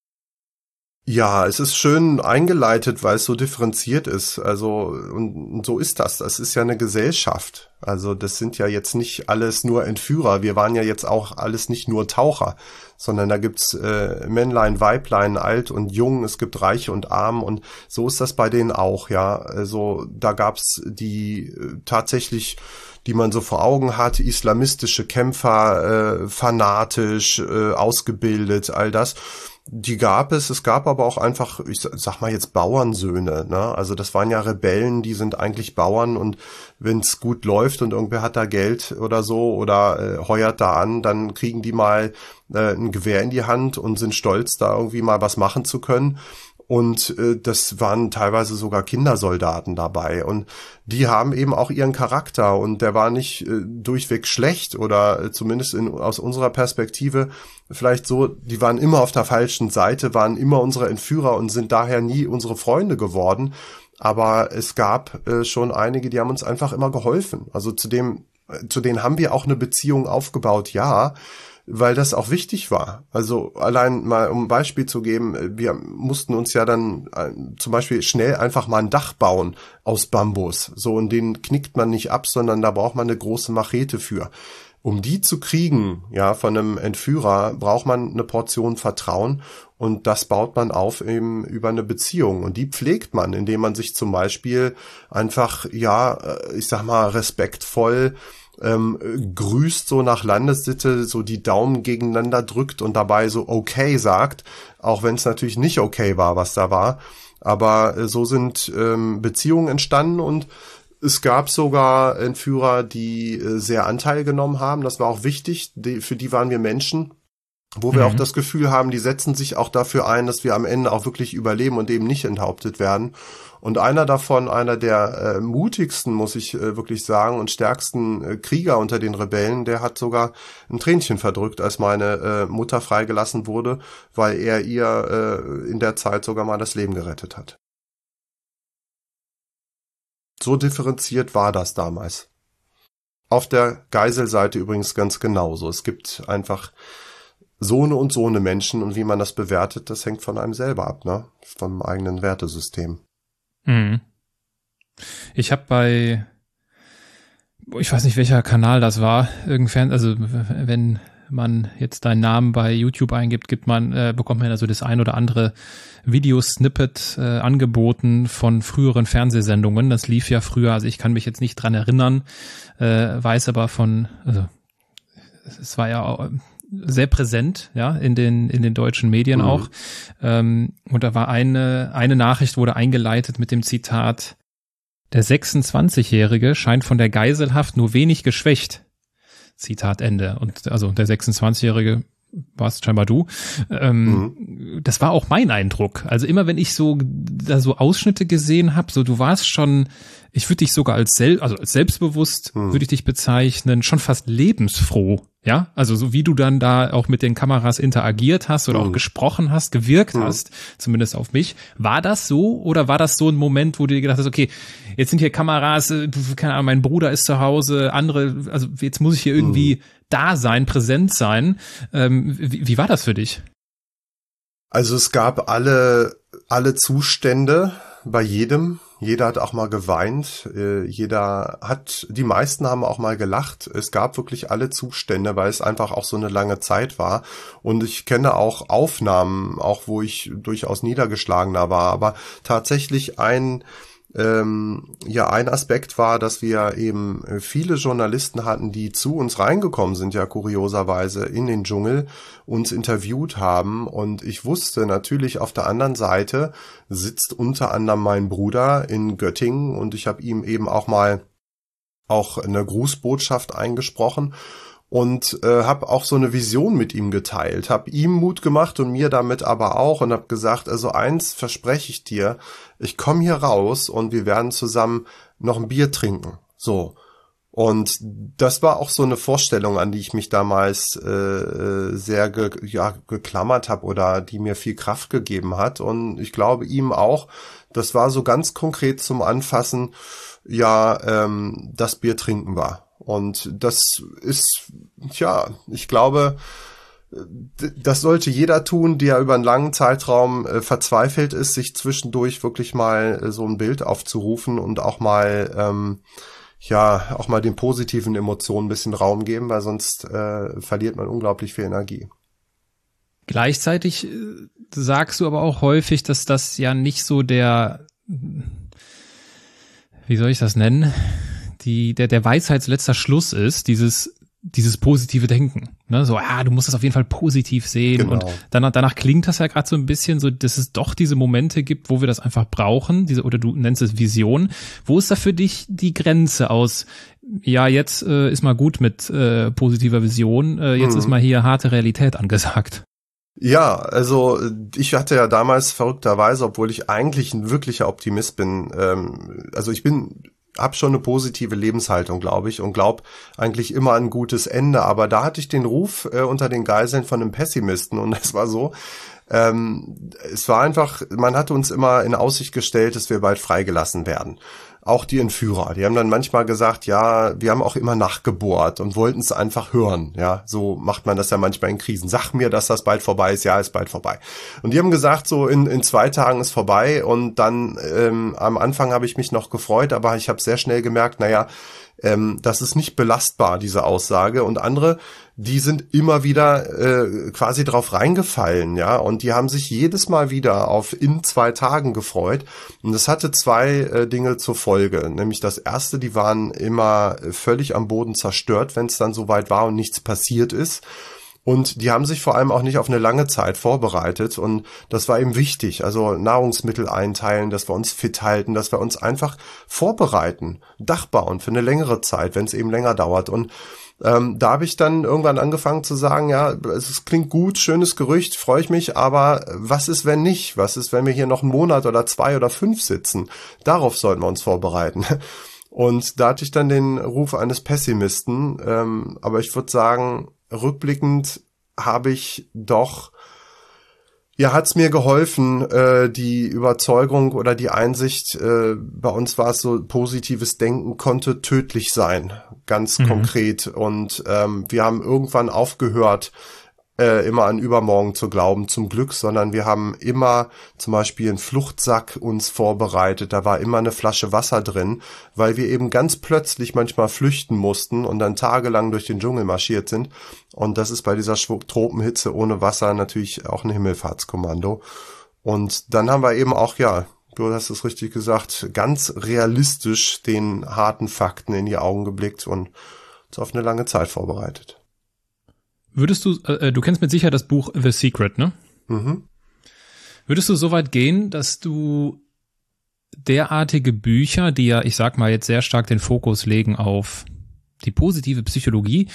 S1: Ja, es ist schön eingeleitet, weil es so differenziert ist. Also, und so ist das. Das ist ja eine Gesellschaft. Also, das sind ja jetzt nicht alles nur Entführer. Wir waren ja jetzt auch alles nicht nur Taucher, sondern da gibt's Männlein, Weiblein, alt und jung. Es gibt Reiche und Arm, und so ist das bei denen auch, ja. Also, da gab's die tatsächlich, die man so vor Augen hat, islamistische Kämpfer, fanatisch, ausgebildet, all das. Die gab es. Es gab aber auch einfach, ich sag mal jetzt Bauernsöhne, ne? Also das waren ja Rebellen, die sind eigentlich Bauern, und wenn es gut läuft und irgendwer hat da Geld oder so oder heuert da an, dann kriegen die mal ein Gewehr in die Hand und sind stolz, da irgendwie mal was machen zu können. Und das waren teilweise sogar Kindersoldaten dabei, und die haben eben auch ihren Charakter, und der war nicht durchweg schlecht, oder zumindest aus unserer Perspektive vielleicht so, die waren immer auf der falschen Seite, waren immer unsere Entführer und sind daher nie unsere Freunde geworden. Aber es gab schon einige, die haben uns einfach immer geholfen. Also zu denen haben wir auch eine Beziehung aufgebaut, ja, weil das auch wichtig war. Also allein mal, um ein Beispiel zu geben, wir mussten uns ja dann zum Beispiel schnell einfach mal ein Dach bauen aus Bambus. So, und den knickt man nicht ab, sondern da braucht man eine große Machete für. um die zu kriegen, ja, von einem Entführer, braucht man eine Portion Vertrauen und das baut man auf eben über eine Beziehung und die pflegt man, indem man sich zum Beispiel einfach, ja, ich sag mal, respektvoll grüßt, so nach Landessitte, so die Daumen gegeneinander drückt und dabei so okay sagt, auch wenn es natürlich nicht okay war, was da war. Aber so sind Beziehungen entstanden und es gab sogar Entführer, die sehr Anteil genommen haben. Das war auch wichtig, für die waren wir Menschen, wo wir auch das Gefühl haben, die setzen sich auch dafür ein, dass wir am Ende auch wirklich überleben und eben nicht enthauptet werden. Und einer davon, einer der mutigsten, muss ich wirklich sagen, und stärksten Krieger unter den Rebellen, der hat sogar ein Tränchen verdrückt, als meine Mutter freigelassen wurde, weil er ihr in der Zeit sogar mal das Leben gerettet hat. So differenziert war das damals. Auf der Geiselseite übrigens ganz genauso. Es gibt einfach so eine Menschen und wie man das bewertet, das hängt von einem selber ab, ne? Vom eigenen Wertesystem.
S3: Ich habe ich weiß nicht, welcher Kanal das war, also wenn man jetzt deinen Namen bei YouTube eingibt, bekommt man also das ein oder andere Videosnippet angeboten von früheren Fernsehsendungen. Das lief ja früher, also ich kann mich jetzt nicht dran erinnern, weiß aber also es war ja auch sehr präsent, ja, in den deutschen Medien auch. Und da war eine Nachricht wurde eingeleitet mit dem Zitat: Der 26-Jährige scheint von der Geiselhaft nur wenig geschwächt. Zitat Ende. Und also der 26-Jährige warst scheinbar du. Das war auch mein Eindruck. Also immer wenn ich da so Ausschnitte gesehen habe, so du warst schon, ich würde dich sogar als selbstbewusst würde ich dich bezeichnen, schon fast lebensfroh. Ja, also so wie du dann da auch mit den Kameras interagiert hast oder auch gesprochen hast, gewirkt hast, zumindest auf mich. War das so oder war das so ein Moment, wo du dir gedacht hast, okay, jetzt sind hier Kameras, keine Ahnung, mein Bruder ist zu Hause, also jetzt muss ich hier irgendwie da sein, präsent sein. Wie war das für dich?
S1: Also es gab alle Zustände bei jedem. Jeder hat auch mal geweint, die meisten haben auch mal gelacht. Es gab wirklich alle Zustände, weil es einfach auch so eine lange Zeit war. Und ich kenne auch Aufnahmen, auch wo ich durchaus niedergeschlagener war. Aber tatsächlich ein Aspekt war, dass wir eben viele Journalisten hatten, die zu uns reingekommen sind, ja kurioserweise in den Dschungel, uns interviewt haben und ich wusste natürlich, auf der anderen Seite sitzt unter anderem mein Bruder in Göttingen und ich habe ihm eben auch eine Grußbotschaft eingesprochen und habe auch so eine Vision mit ihm geteilt, habe ihm Mut gemacht und mir damit aber auch und habe gesagt, also eins verspreche ich dir, ich komme hier raus und wir werden zusammen noch ein Bier trinken. So. Und das war auch so eine Vorstellung, an die ich mich damals sehr geklammert habe oder die mir viel Kraft gegeben hat. Und ich glaube ihm auch, das war so ganz konkret zum Anfassen, das Bier trinken war. Und das ist, ich glaube, das sollte jeder tun, der über einen langen Zeitraum verzweifelt ist, sich zwischendurch wirklich mal so ein Bild aufzurufen und auch mal den positiven Emotionen ein bisschen Raum geben, weil sonst verliert man unglaublich viel Energie.
S3: Gleichzeitig sagst du aber auch häufig, dass das ja nicht so der, wie soll ich das nennen, der Weisheitsletzter Schluss ist, dieses positive Denken. Ne? So, du musst das auf jeden Fall positiv sehen. Genau. Und danach klingt das ja gerade so ein bisschen so, dass es doch diese Momente gibt, wo wir das einfach brauchen, oder du nennst es Vision. Wo ist da für dich die Grenze aus, jetzt ist mal gut mit positiver Vision, jetzt ist mal hier harte Realität angesagt?
S1: Ja, also ich hatte ja damals verrückterweise, obwohl ich eigentlich ein wirklicher Optimist bin, hab schon eine positive Lebenshaltung, glaube ich, und glaube eigentlich immer an ein gutes Ende. Aber da hatte ich den Ruf unter den Geiseln von einem Pessimisten und das war so, es war einfach, man hatte uns immer in Aussicht gestellt, dass wir bald freigelassen werden. auch die Entführer. Die haben dann manchmal gesagt, ja, wir haben auch immer nachgebohrt und wollten es einfach hören. Ja, so macht man das ja manchmal in Krisen. Sag mir, dass das bald vorbei ist. Ja, ist bald vorbei. Und die haben gesagt, so in 2 Tagen ist vorbei. Und dann am Anfang habe ich mich noch gefreut, aber ich habe sehr schnell gemerkt, naja, das ist nicht belastbar, diese Aussage. Und andere, die sind immer wieder quasi drauf reingefallen, ja, und die haben sich jedes Mal wieder auf in 2 Tagen gefreut. Und das hatte 2 Dinge zur Folge. Nämlich das erste, die waren immer völlig am Boden zerstört, wenn es dann soweit war und nichts passiert ist. Und die haben sich vor allem auch nicht auf eine lange Zeit vorbereitet und das war eben wichtig. Also Nahrungsmittel einteilen, dass wir uns fit halten, dass wir uns einfach vorbereiten, Dach bauen für eine längere Zeit, wenn es eben länger dauert. Und da habe ich dann irgendwann angefangen zu sagen, ja, es klingt gut, schönes Gerücht, freue ich mich, aber was ist, wenn nicht? Was ist, wenn wir hier noch 1 Monat oder 2 oder 5 sitzen? Darauf sollten wir uns vorbereiten. Und da hatte ich dann den Ruf eines Pessimisten, aber ich würde sagen, rückblickend habe ich doch, ja, hat's mir geholfen, die Überzeugung oder die Einsicht, bei uns war es so, positives Denken konnte tödlich sein, ganz konkret. Und wir haben irgendwann aufgehört, immer an übermorgen zu glauben, zum Glück, sondern wir haben immer zum Beispiel einen Fluchtsack uns vorbereitet, da war immer eine Flasche Wasser drin, weil wir eben ganz plötzlich manchmal flüchten mussten und dann tagelang durch den Dschungel marschiert sind und das ist bei dieser Tropenhitze ohne Wasser natürlich auch ein Himmelfahrtskommando und dann haben wir eben auch, ja, du hast es richtig gesagt, ganz realistisch den harten Fakten in die Augen geblickt und uns auf eine lange Zeit vorbereitet.
S3: Würdest du kennst mit Sicherheit das Buch The Secret, ne?
S1: Mhm.
S3: Würdest du so weit gehen, dass du derartige Bücher, die ja, ich sag mal, jetzt sehr stark den Fokus legen auf die positive Psychologie,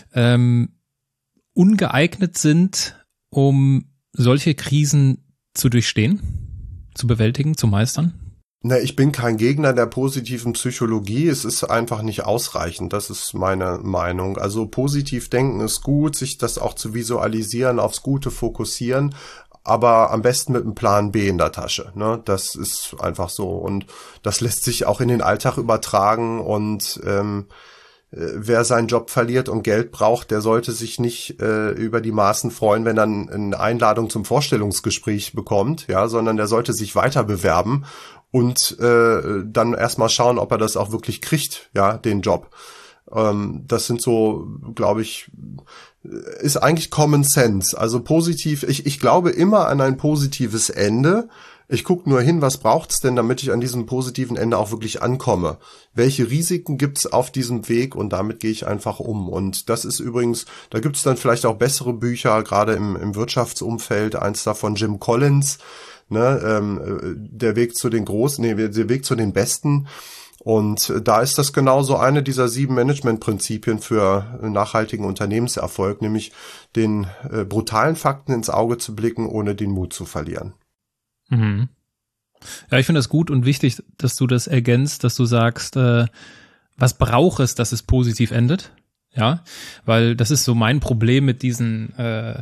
S3: ungeeignet sind, um solche Krisen zu durchstehen, zu bewältigen, zu meistern?
S1: Na, ich bin kein Gegner der positiven Psychologie. Es ist einfach nicht ausreichend. Das ist meine Meinung. Also positiv denken ist gut, sich das auch zu visualisieren, aufs Gute fokussieren, aber am besten mit einem Plan B in der Tasche. Ne? Das ist einfach so. Und das lässt sich auch in den Alltag übertragen. Und wer seinen Job verliert und Geld braucht, der sollte sich nicht über die Maßen freuen, wenn er eine Einladung zum Vorstellungsgespräch bekommt, ja, sondern der sollte sich weiter bewerben und dann erstmal schauen, ob er das auch wirklich kriegt, ja, den Job. Das sind so, glaube ich, ist eigentlich Common Sense. Also positiv, ich glaube immer an ein positives Ende. Ich gucke nur hin, was braucht's denn, damit ich an diesem positiven Ende auch wirklich ankomme? Welche Risiken gibt's auf diesem Weg? Und damit gehe ich einfach um. Und das ist übrigens, da gibt's dann vielleicht auch bessere Bücher, gerade im Wirtschaftsumfeld, eins davon Jim Collins, ne, der Weg zu den Großen, der Weg zu den Besten. Und da ist das genauso eine dieser 7 Managementprinzipien für nachhaltigen Unternehmenserfolg, nämlich den brutalen Fakten ins Auge zu blicken, ohne den Mut zu verlieren.
S3: Mhm. Ja, ich finde das gut und wichtig, dass du das ergänzt, dass du sagst, was braucht es, dass es positiv endet? Ja, weil das ist so mein Problem mit diesen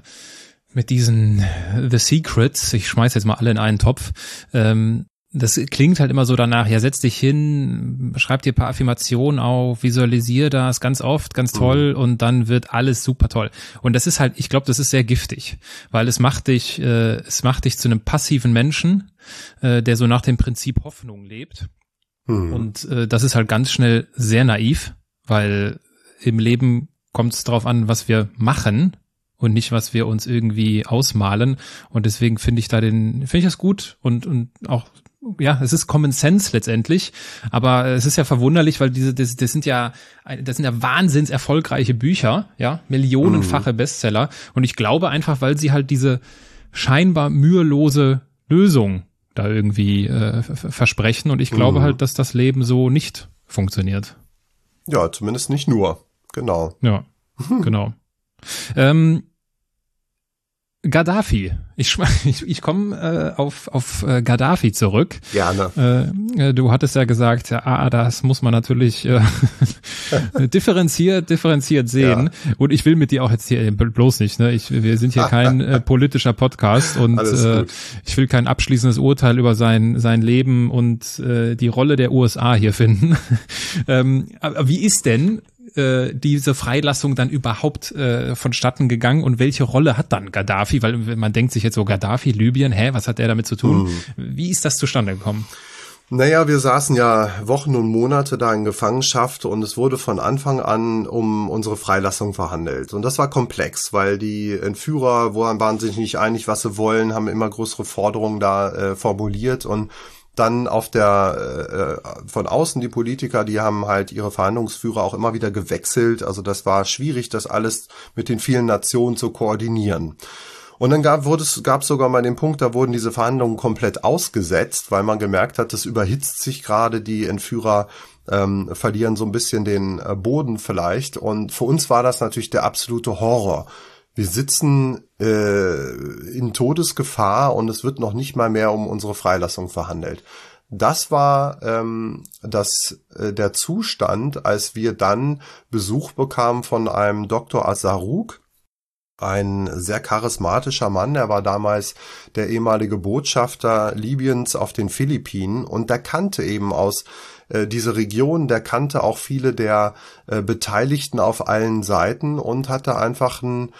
S3: The Secrets. Ich schmeiß jetzt mal alle in einen Topf. Das klingt halt immer so danach, ja, setz dich hin, schreib dir ein paar Affirmationen auf, visualisier das ganz oft, ganz toll und dann wird alles super toll. Und das ist halt, ich glaube, das ist sehr giftig, weil es macht dich zu einem passiven Menschen, der so nach dem Prinzip Hoffnung lebt. Und das ist halt ganz schnell sehr naiv, weil im Leben kommt es darauf an, was wir machen und nicht, was wir uns irgendwie ausmalen. Und deswegen finde ich das gut und auch, ja, es ist Common Sense letztendlich, aber es ist ja verwunderlich, weil das sind ja wahnsinns erfolgreiche Bücher, ja, millionenfache Bestseller und ich glaube einfach, weil sie halt diese scheinbar mühelose Lösung da irgendwie versprechen und ich glaube halt, dass das Leben so nicht funktioniert.
S1: Ja, zumindest nicht nur, genau.
S3: Ja, genau. Gaddafi. Ich komme auf Gaddafi zurück.
S1: Gerne.
S3: Du hattest ja gesagt, das muss man natürlich differenziert sehen. Ja. Und ich will mit dir auch jetzt hier bloß nicht, ne? Wir sind hier kein politischer Podcast und ich will kein abschließendes Urteil über sein Leben und die Rolle der USA hier finden. Aber wie ist denn diese Freilassung dann überhaupt vonstatten gegangen und welche Rolle hat dann Gaddafi? Weil man denkt sich jetzt so, Gaddafi, Libyen, was hat der damit zu tun? Wie ist das zustande gekommen?
S1: Naja, wir saßen ja Wochen und Monate da in Gefangenschaft und es wurde von Anfang an um unsere Freilassung verhandelt. Und das war komplex, weil die Entführer waren sich nicht einig, was sie wollen, haben immer größere Forderungen da formuliert und dann von außen die Politiker, die haben halt ihre Verhandlungsführer auch immer wieder gewechselt. Also das war schwierig, das alles mit den vielen Nationen zu koordinieren. Und dann gab es sogar mal den Punkt, da wurden diese Verhandlungen komplett ausgesetzt, weil man gemerkt hat, das überhitzt sich gerade, die Entführer verlieren so ein bisschen den Boden vielleicht. Und für uns war das natürlich der absolute Horror. Wir sitzen in Todesgefahr und es wird noch nicht mal mehr um unsere Freilassung verhandelt. Das war der Zustand, als wir dann Besuch bekamen von einem Dr. Azarouk, ein sehr charismatischer Mann. Er war damals der ehemalige Botschafter Libyens auf den Philippinen und der kannte eben aus diese Region, der kannte auch viele der Beteiligten auf allen Seiten und hatte einfach einen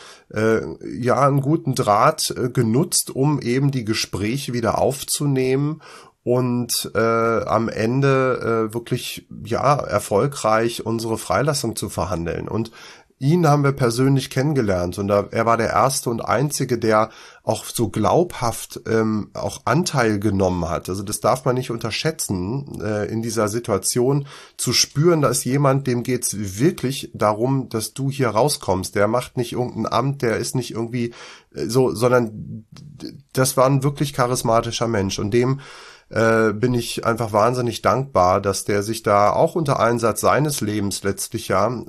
S1: guten Draht genutzt, um eben die Gespräche wieder aufzunehmen und am Ende wirklich erfolgreich unsere Freilassung zu verhandeln. Und ihn haben wir persönlich kennengelernt und er war der erste und einzige, der auch so glaubhaft auch Anteil genommen hat. Also das darf man nicht unterschätzen, in dieser Situation zu spüren, da ist jemand, dem geht's wirklich darum, dass du hier rauskommst. Der macht nicht irgendein Amt, der ist nicht irgendwie so, sondern das war ein wirklich charismatischer Mensch und dem bin ich einfach wahnsinnig dankbar, dass der sich da auch unter Einsatz seines Lebens letztlich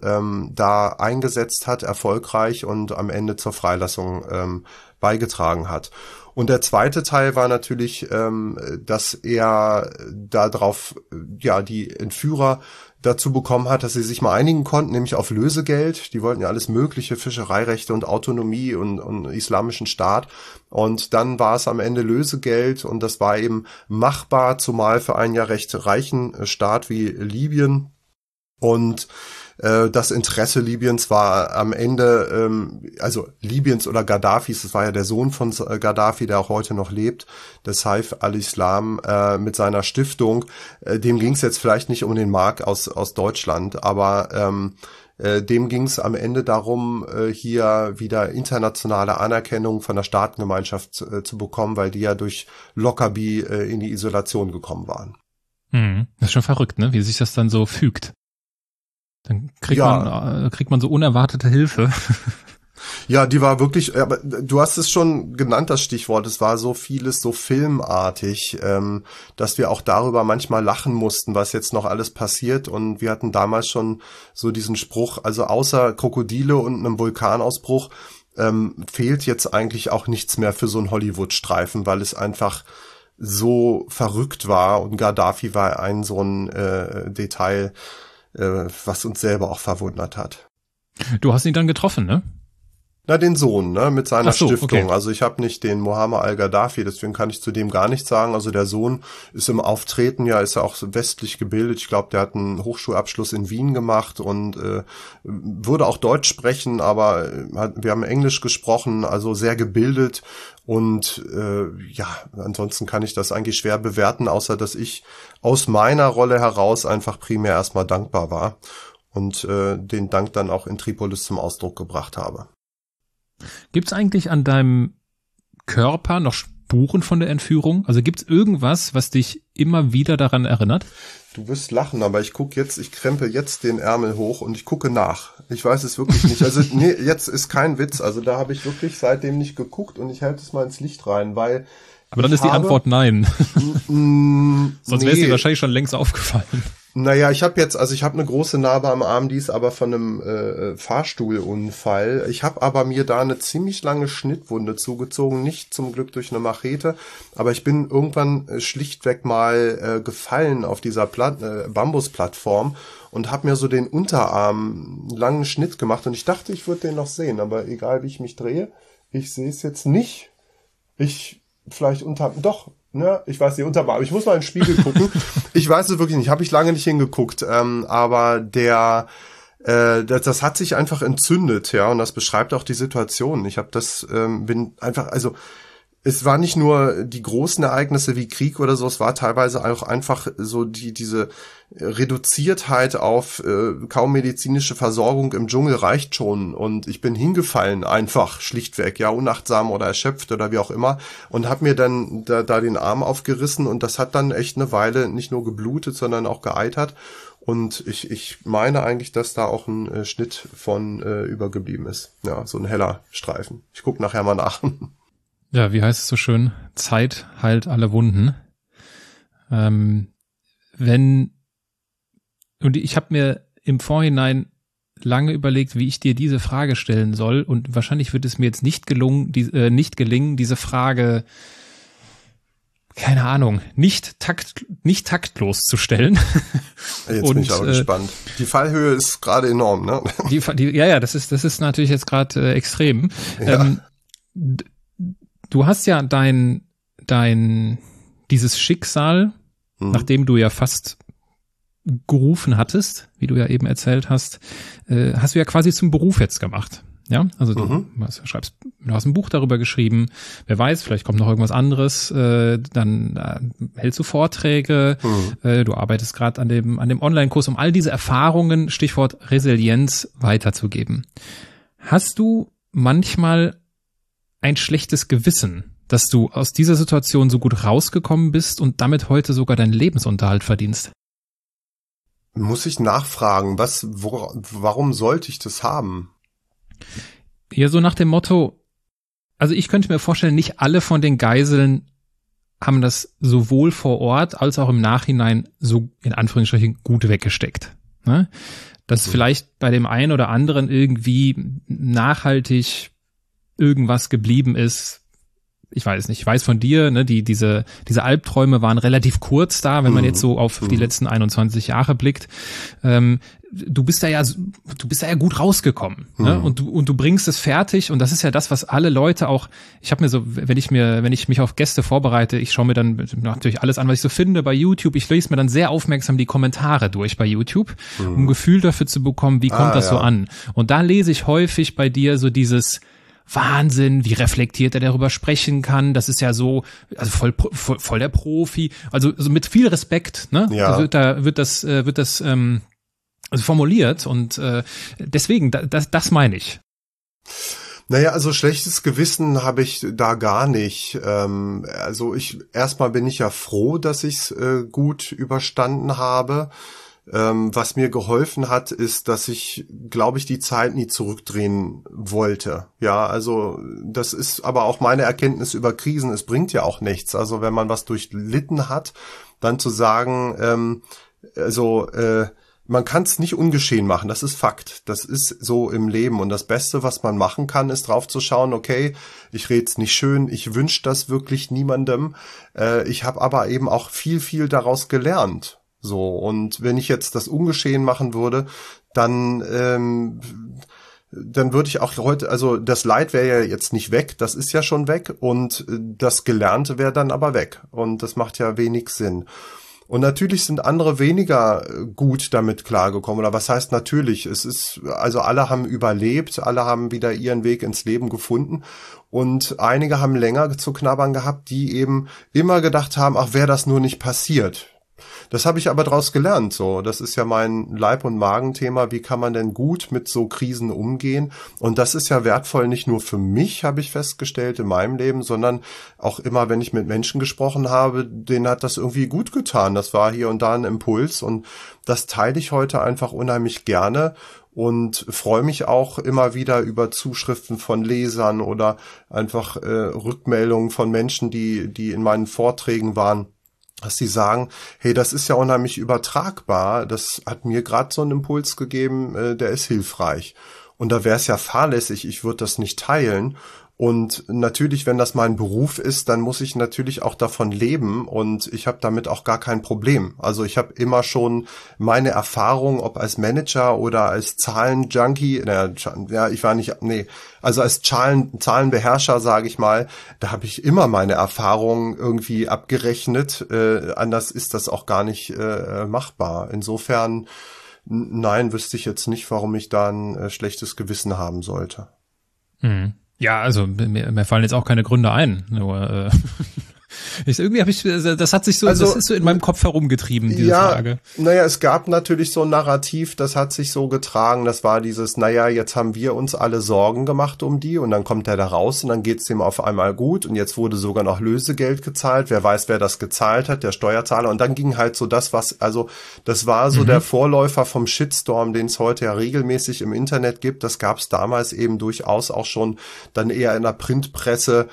S1: da eingesetzt hat, erfolgreich und am Ende zur Freilassung beigetragen hat. Und der zweite Teil war natürlich, dass er darauf, die Entführer dazu bekommen hat, dass sie sich mal einigen konnten, nämlich auf Lösegeld. Die wollten ja alles mögliche, Fischereirechte und Autonomie und islamischen Staat. Und dann war es am Ende Lösegeld und das war eben machbar, zumal für einen ja recht reichen Staat wie Libyen. Und das Interesse Libyens war am Ende, also Libyens oder Gaddafis, das war ja der Sohn von Gaddafi, der auch heute noch lebt, der Saif al-Islam mit seiner Stiftung, dem ging es jetzt vielleicht nicht um den Mark aus Deutschland, aber dem ging es am Ende darum, hier wieder internationale Anerkennung von der Staatengemeinschaft zu bekommen, weil die ja durch Lockerbie in die Isolation gekommen waren.
S3: Das ist schon verrückt, ne? Wie sich das dann so fügt. Dann kriegt man so unerwartete Hilfe.
S1: Ja, die war wirklich, aber du hast es schon genannt, das Stichwort, es war so vieles so filmartig, dass wir auch darüber manchmal lachen mussten, was jetzt noch alles passiert und wir hatten damals schon so diesen Spruch, also außer Krokodile und einem Vulkanausbruch fehlt jetzt eigentlich auch nichts mehr für so einen Hollywood-Streifen, weil es einfach so verrückt war und Gaddafi war so ein Detail, was uns selber auch verwundert hat.
S3: Du hast ihn dann getroffen, ne?
S1: Na, den Sohn, ne, mit seiner Stiftung.
S3: Okay.
S1: Also ich habe nicht den Muammar al-Gaddafi, deswegen kann ich zu dem gar nichts sagen. Also der Sohn ist im Auftreten, ist er auch westlich gebildet. Ich glaube, der hat einen Hochschulabschluss in Wien gemacht und würde auch Deutsch sprechen, aber wir haben Englisch gesprochen, also sehr gebildet. Und ansonsten kann ich das eigentlich schwer bewerten, außer dass ich aus meiner Rolle heraus einfach primär erstmal dankbar war und den Dank dann auch in Tripolis zum Ausdruck gebracht habe.
S3: Gibt's eigentlich an deinem Körper noch Spuren von der Entführung? Also gibt's irgendwas, was dich immer wieder daran erinnert?
S1: Du wirst lachen, aber ich krempel jetzt den Ärmel hoch und ich gucke nach. Ich weiß es wirklich nicht. Also nee, jetzt ist kein Witz. Also da habe ich wirklich seitdem nicht geguckt und ich halte es mal ins Licht rein, weil
S3: aber dann ist die Antwort nein. Sonst wäre es dir wahrscheinlich schon längst aufgefallen.
S1: Naja, ich habe eine große Narbe am Arm, die ist aber von einem Fahrstuhlunfall. Ich habe aber mir da eine ziemlich lange Schnittwunde zugezogen, nicht zum Glück durch eine Machete, aber ich bin irgendwann schlichtweg mal gefallen auf dieser Bambusplattform und habe mir so den Unterarm einen langen Schnitt gemacht und ich dachte, ich würde den noch sehen, aber egal wie ich mich drehe, ich sehe es jetzt nicht. Ich weiß nicht, aber ich muss mal in den Spiegel gucken. Ich weiß es wirklich nicht, habe ich lange nicht hingeguckt, aber das hat sich einfach entzündet, ja, und das beschreibt auch die Situation. Ich habe es war nicht nur die großen Ereignisse wie Krieg oder so, es war teilweise auch einfach so diese Reduziertheit auf kaum medizinische Versorgung im Dschungel reicht schon und ich bin hingefallen einfach schlichtweg, ja, unachtsam oder erschöpft oder wie auch immer und habe mir dann da den Arm aufgerissen und das hat dann echt eine Weile nicht nur geblutet, sondern auch geeitert und ich meine eigentlich, dass da auch ein Schnitt von übergeblieben ist, ja, so ein heller Streifen. Ich gucke nachher mal nach.
S3: Ja, wie heißt es so schön? Zeit heilt alle Wunden. Und ich habe mir im Vorhinein lange überlegt, wie ich dir diese Frage stellen soll und wahrscheinlich wird es mir jetzt nicht gelingen, diese Frage, keine Ahnung, nicht taktlos zu stellen.
S1: Jetzt bin ich aber gespannt. Die Fallhöhe ist gerade enorm, ne?
S3: Das ist natürlich jetzt gerade extrem.
S1: Ja.
S3: Du hast ja dieses Schicksal, nachdem du ja fast gerufen hattest, wie du ja eben erzählt hast, hast du ja quasi zum Beruf jetzt gemacht. Ja, also du hast ein Buch darüber geschrieben, wer weiß, vielleicht kommt noch irgendwas anderes, dann hältst du Vorträge, du arbeitest gerade an dem Online-Kurs, um all diese Erfahrungen, Stichwort Resilienz, weiterzugeben. Hast du manchmal ein schlechtes Gewissen, dass du aus dieser Situation so gut rausgekommen bist und damit heute sogar deinen Lebensunterhalt verdienst?
S1: Muss ich nachfragen, warum sollte ich das haben?
S3: Ja, so nach dem Motto, also ich könnte mir vorstellen, nicht alle von den Geiseln haben das sowohl vor Ort als auch im Nachhinein so in Anführungsstrichen gut weggesteckt. Ne? Dass vielleicht bei dem einen oder anderen irgendwie nachhaltig irgendwas geblieben ist. Ich weiß nicht, ich weiß von dir, ne, diese Albträume waren relativ kurz da, wenn man jetzt so auf die letzten 21 Jahre blickt. Du bist da ja gut rausgekommen, ne? Und du bringst es fertig und das ist ja das, was alle Leute auch, ich habe mir so, wenn ich mich auf Gäste vorbereite, ich schaue mir dann natürlich alles an, was ich so finde bei YouTube, ich lese mir dann sehr aufmerksam die Kommentare durch bei YouTube, um ein Gefühl dafür zu bekommen, wie kommt das so an. Und da lese ich häufig bei dir so dieses Wahnsinn, wie reflektiert er darüber sprechen kann. Das ist ja so, also voll der Profi. Also mit viel Respekt, ne?
S1: Ja.
S3: Wird das formuliert und deswegen, das meine ich.
S1: Naja, also schlechtes Gewissen habe ich da gar nicht. Erstmal bin ich ja froh, dass ich es gut überstanden habe. Was mir geholfen hat, ist, dass ich, glaube ich, die Zeit nie zurückdrehen wollte. Ja, also das ist aber auch meine Erkenntnis über Krisen. Es bringt ja auch nichts. Also wenn man was durchlitten hat, dann zu sagen, man kann es nicht ungeschehen machen. Das ist Fakt. Das ist so im Leben. Und das Beste, was man machen kann, ist drauf zu schauen, okay, ich red's nicht schön, ich wünsche das wirklich niemandem. Ich habe aber eben auch viel, viel daraus gelernt. So, und wenn ich jetzt das ungeschehen machen würde, dann würde ich auch heute, also das Leid wäre ja jetzt nicht weg, das ist ja schon weg und das Gelernte wäre dann aber weg und das macht ja wenig Sinn. Und natürlich sind andere weniger gut damit klargekommen, oder was heißt natürlich? Alle haben überlebt, alle haben wieder ihren Weg ins Leben gefunden und einige haben länger zu knabbern gehabt, die eben immer gedacht haben, ach, wäre das nur nicht passiert. Das habe ich aber daraus gelernt, so. Das ist ja mein Leib- und Magenthema. Wie kann man denn gut mit so Krisen umgehen? Und das ist ja wertvoll nicht nur für mich, habe ich festgestellt, in meinem Leben, sondern auch immer, wenn ich mit Menschen gesprochen habe, denen hat das irgendwie gut getan. Das war hier und da ein Impuls und das teile ich heute einfach unheimlich gerne und freue mich auch immer wieder über Zuschriften von Lesern oder einfach Rückmeldungen von Menschen, die in meinen Vorträgen waren. dass sie sagen, hey, das ist ja unheimlich übertragbar, das hat mir gerade so einen Impuls gegeben, der ist hilfreich. Und da wäre es ja fahrlässig, ich würde das nicht teilen. Und natürlich, wenn das mein Beruf ist, dann muss ich natürlich auch davon leben und ich habe damit auch gar kein Problem. Also ich habe immer schon meine Erfahrung, ob als Manager oder als Zahlenjunkie, also als Zahlenbeherrscher, sage ich mal, da habe ich immer meine Erfahrungen irgendwie abgerechnet. Anders ist das auch gar nicht machbar. Insofern, nein, wüsste ich jetzt nicht, warum ich da ein schlechtes Gewissen haben sollte.
S3: Mhm. Ja, also mir fallen jetzt auch keine Gründe ein. Nur das hat sich so, das ist so in meinem Kopf herumgetrieben, diese Frage.
S1: Naja, es gab natürlich so ein Narrativ, das hat sich so getragen, das war dieses, naja, jetzt haben wir uns alle Sorgen gemacht um die und dann kommt er da raus und dann geht's dem auf einmal gut und jetzt wurde sogar noch Lösegeld gezahlt, wer weiß, wer das gezahlt hat, der Steuerzahler, und dann ging halt so das war so der Vorläufer vom Shitstorm, den es heute ja regelmäßig im Internet gibt, das gab's damals eben durchaus auch schon dann eher in der Printpresse,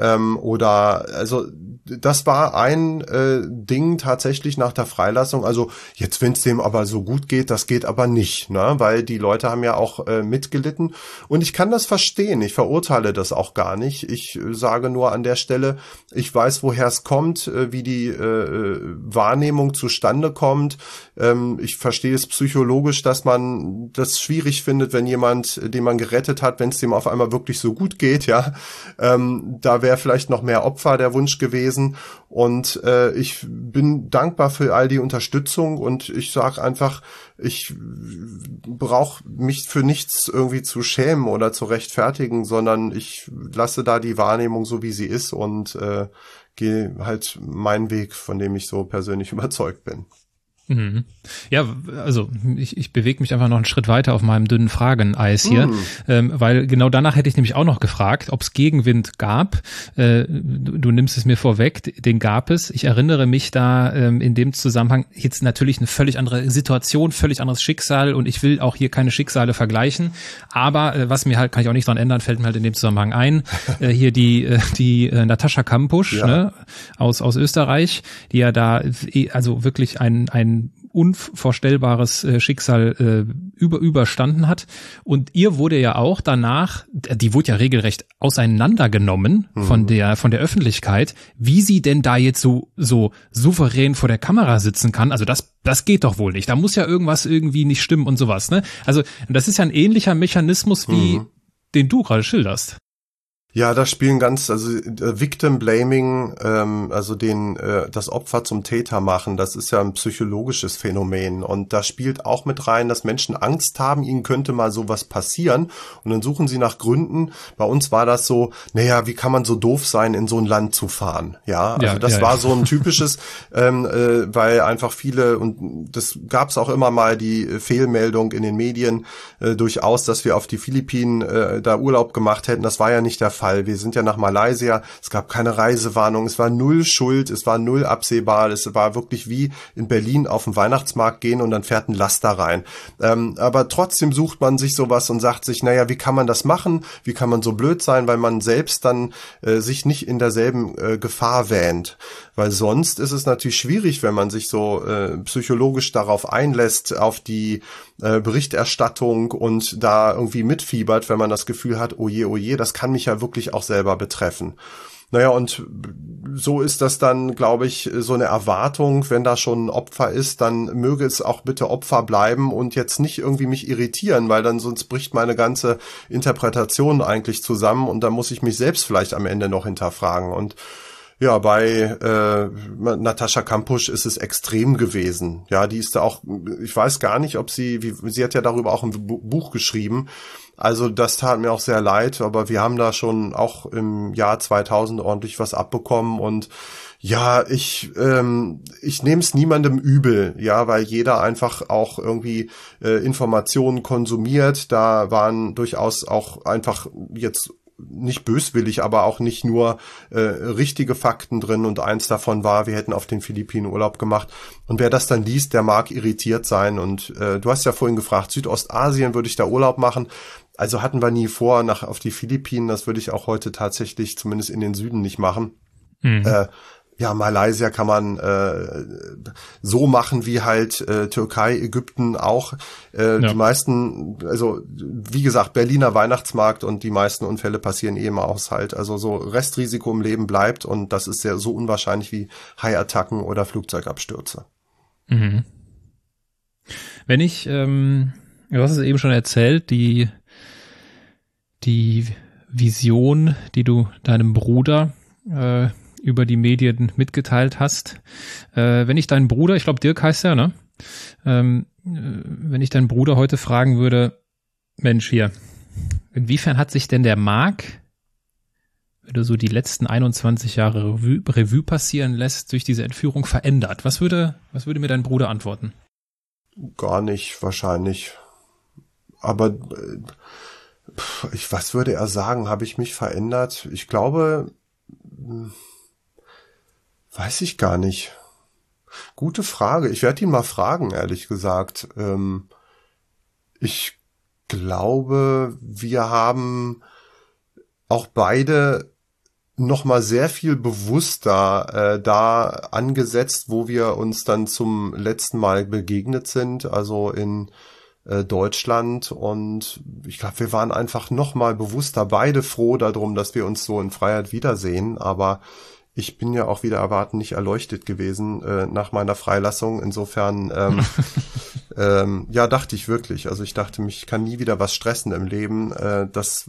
S1: das war ein Ding tatsächlich nach der Freilassung. Also jetzt, wenn es dem aber so gut geht, das geht aber nicht, ne? Weil die Leute haben ja auch mitgelitten. Und ich kann das verstehen. Ich verurteile das auch gar nicht. Ich sage nur an der Stelle, ich weiß, woher es kommt, wie die Wahrnehmung zustande kommt. Ich verstehe es psychologisch, dass man das schwierig findet, wenn jemand, den man gerettet hat, wenn es dem auf einmal wirklich so gut geht, ja. Da wäre vielleicht noch mehr Opfer der Wunsch gewesen. Und ich bin dankbar für all die Unterstützung und ich sage einfach, ich brauche mich für nichts irgendwie zu schämen oder zu rechtfertigen, sondern ich lasse da die Wahrnehmung so, wie sie ist und gehe halt meinen Weg, von dem ich so persönlich überzeugt bin.
S3: Mhm. Ja, also ich bewege mich einfach noch einen Schritt weiter auf meinem dünnen Frageneis hier, weil genau danach hätte ich nämlich auch noch gefragt, ob es Gegenwind gab. Du nimmst es mir vorweg, den gab es. Ich erinnere mich da in dem Zusammenhang jetzt natürlich eine völlig andere Situation, völlig anderes Schicksal und ich will auch hier keine Schicksale vergleichen, aber was mir halt, kann ich auch nicht dran ändern, fällt mir halt in dem Zusammenhang ein, hier die Natascha Kampusch, ja, ne, aus Österreich, die ja da also wirklich ein unvorstellbares Schicksal überstanden hat. Und ihr wurde ja auch danach, die wurde ja regelrecht auseinandergenommen von der Öffentlichkeit, wie sie denn da jetzt so souverän vor der Kamera sitzen kann. Also das geht doch wohl nicht. Da muss ja irgendwas irgendwie nicht stimmen und sowas, ne? Also das ist ja ein ähnlicher Mechanismus wie den du gerade schilderst.
S1: Ja, da spielen Victim Blaming, also das Opfer zum Täter machen, das ist ja ein psychologisches Phänomen und da spielt auch mit rein, dass Menschen Angst haben, ihnen könnte mal sowas passieren und dann suchen sie nach Gründen. Bei uns war das so, naja, wie kann man so doof sein, in so ein Land zu fahren? Ja, also das war so ein typisches, weil einfach viele, und das gab's auch immer mal die Fehlmeldung in den Medien, durchaus, dass wir auf die Philippinen da Urlaub gemacht hätten. Das war ja nicht der Fall. Wir sind ja nach Malaysia, es gab keine Reisewarnung, es war null Schuld, es war null absehbar, es war wirklich wie in Berlin auf den Weihnachtsmarkt gehen und dann fährt ein Laster rein. Aber trotzdem sucht man sich sowas und sagt sich, naja, wie kann man das machen? Wie kann man so blöd sein, weil man selbst dann sich nicht in derselben Gefahr wähnt? Weil sonst ist es natürlich schwierig, wenn man sich so psychologisch darauf einlässt, auf die Berichterstattung und da irgendwie mitfiebert, wenn man das Gefühl hat, oh je, das kann mich ja wirklich auch selber betreffen. Naja, und so ist das dann, glaube ich, so eine Erwartung, wenn da schon ein Opfer ist, dann möge es auch bitte Opfer bleiben und jetzt nicht irgendwie mich irritieren, weil dann sonst bricht meine ganze Interpretation eigentlich zusammen und dann muss ich mich selbst vielleicht am Ende noch hinterfragen. Und ja, bei Natascha Kampusch ist es extrem gewesen. Ja, die ist da auch, ich weiß gar nicht, ob sie hat ja darüber auch ein Buch geschrieben. Also das tat mir auch sehr leid, aber wir haben da schon auch im Jahr 2000 ordentlich was abbekommen und ja, ich nehme es niemandem übel, ja, weil jeder einfach auch irgendwie Informationen konsumiert. Da waren durchaus auch einfach jetzt nicht böswillig, aber auch nicht nur richtige Fakten drin und eins davon war, wir hätten auf den Philippinen Urlaub gemacht und wer das dann liest, der mag irritiert sein und du hast ja vorhin gefragt, Südostasien würde ich da Urlaub machen, also hatten wir nie vor, auf die Philippinen, das würde ich auch heute tatsächlich zumindest in den Süden nicht machen. Ja, Malaysia kann man so machen wie halt Türkei, Ägypten auch. Die meisten, also wie gesagt, Berliner Weihnachtsmarkt und die meisten Unfälle passieren im Haushalt. Also so Restrisiko im Leben bleibt und das ist ja so unwahrscheinlich wie Haiattacken oder Flugzeugabstürze.
S3: Mhm. Wenn ich, du hast es eben schon erzählt, die Vision, die du deinem Bruder über die Medien mitgeteilt hast. Wenn ich deinen Bruder, ich glaube Dirk heißt er, ne? Wenn ich deinen Bruder heute fragen würde, Mensch hier, inwiefern hat sich denn der Marc, wenn du so die letzten 21 Jahre Revue passieren lässt, durch diese Entführung verändert? Was würde mir dein Bruder antworten?
S1: Gar nicht, wahrscheinlich. Aber was würde er sagen? Habe ich mich verändert? Ich glaube, weiß ich gar nicht. Gute Frage. Ich werde ihn mal fragen, ehrlich gesagt. Ich glaube, wir haben auch beide noch mal sehr viel bewusster da angesetzt, wo wir uns dann zum letzten Mal begegnet sind, also in Deutschland. Und ich glaube, wir waren einfach noch mal bewusster, beide froh darum, dass wir uns so in Freiheit wiedersehen. Aber ich bin ja auch wieder erwarten nicht erleuchtet gewesen nach meiner Freilassung. Insofern, ja, dachte ich wirklich. Also ich dachte, mich kann nie wieder was stressen im Leben. Das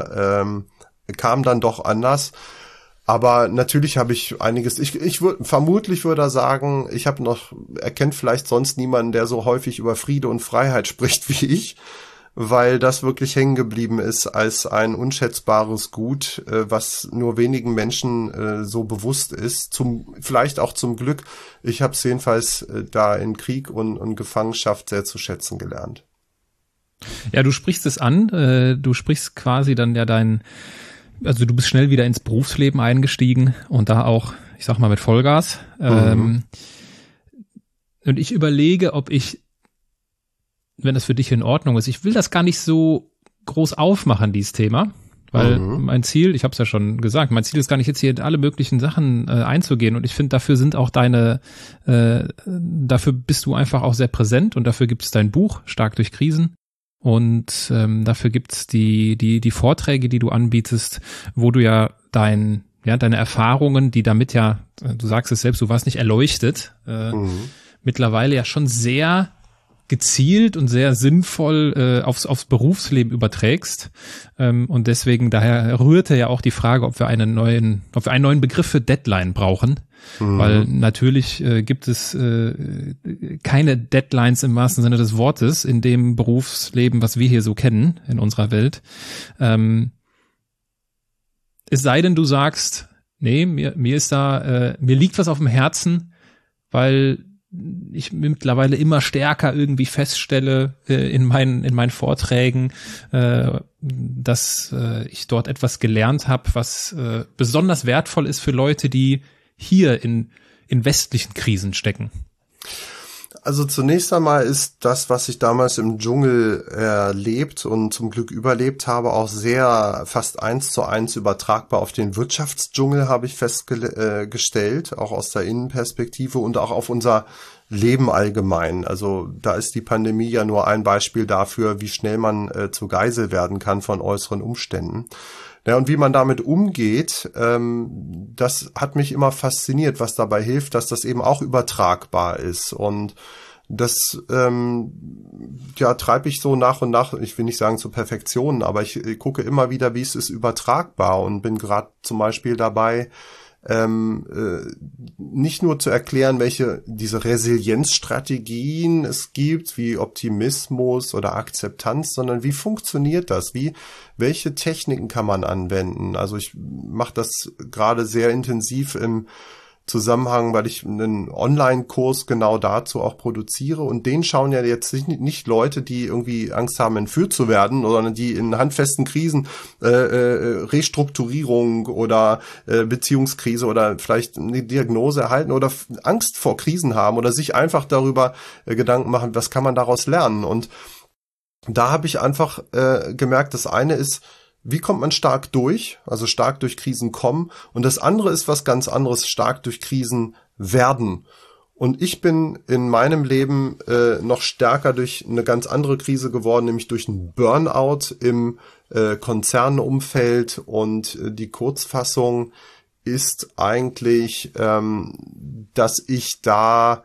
S1: kam dann doch anders. Aber natürlich habe ich einiges, vermutlich würde er sagen, er kennt vielleicht sonst niemanden, der so häufig über Friede und Freiheit spricht wie ich, weil das wirklich hängen geblieben ist als ein unschätzbares Gut, was nur wenigen Menschen so bewusst ist, vielleicht auch zum Glück. Ich habe es jedenfalls da in Krieg und Gefangenschaft sehr zu schätzen gelernt.
S3: Ja, du sprichst es an, du sprichst quasi dann ja also du bist schnell wieder ins Berufsleben eingestiegen und da auch, ich sag mal, mit Vollgas. Und ich überlege, ob wenn das für dich in Ordnung ist, ich will das gar nicht so groß aufmachen, dieses Thema, weil mein Ziel, ich habe es ja schon gesagt, mein Ziel ist gar nicht jetzt hier in alle möglichen Sachen einzugehen und ich finde, dafür sind auch dafür bist du einfach auch sehr präsent und dafür gibt es dein Buch, Stark durch Krisen. Und dafür gibt's die Vorträge, die du anbietest, wo du ja deine Erfahrungen, die damit ja, du sagst es selbst, du warst nicht erleuchtet, mittlerweile ja schon sehr gezielt und sehr sinnvoll aufs Berufsleben überträgst. Und deswegen, daher rührte ja auch die Frage, ob wir einen neuen Begriff für Deadline brauchen. Weil natürlich gibt es keine Deadlines im wahrsten Sinne des Wortes in dem Berufsleben, was wir hier so kennen in unserer Welt. Es sei denn, du sagst, nee, mir liegt was auf dem Herzen, weil ich mittlerweile immer stärker irgendwie feststelle in meinen Vorträgen, dass ich dort etwas gelernt habe, was besonders wertvoll ist für Leute, die hier in westlichen Krisen stecken?
S1: Also zunächst einmal ist das, was ich damals im Dschungel erlebt und zum Glück überlebt habe, auch sehr fast 1:1 übertragbar auf den Wirtschaftsdschungel, habe ich festgestellt, auch aus der Innenperspektive und auch auf unser Leben allgemein. Also da ist die Pandemie ja nur ein Beispiel dafür, wie schnell man zu Geisel werden kann von äußeren Umständen. Ja, und wie man damit umgeht, das hat mich immer fasziniert, was dabei hilft, dass das eben auch übertragbar ist. Und das treibe ich so nach und nach, ich will nicht sagen zur Perfektion, aber ich gucke immer wieder, wie es ist übertragbar und bin gerade zum Beispiel dabei, nicht nur zu erklären, welche diese Resilienzstrategien es gibt, wie Optimismus oder Akzeptanz, sondern wie funktioniert das? Welche Techniken kann man anwenden? Also ich mache das gerade sehr intensiv im Zusammenhang, weil ich einen Online-Kurs genau dazu auch produziere und den schauen ja jetzt nicht Leute, die irgendwie Angst haben, entführt zu werden, sondern die in handfesten Krisen, Restrukturierung oder Beziehungskrise oder vielleicht eine Diagnose erhalten oder Angst vor Krisen haben oder sich einfach darüber Gedanken machen, was kann man daraus lernen. Und da habe ich einfach gemerkt, das eine ist, wie kommt man stark durch, also stark durch Krisen kommen. Und das andere ist was ganz anderes, stark durch Krisen werden. Und ich bin in meinem Leben noch stärker durch eine ganz andere Krise geworden, nämlich durch einen Burnout im Konzernumfeld. Und die Kurzfassung ist eigentlich, dass ich da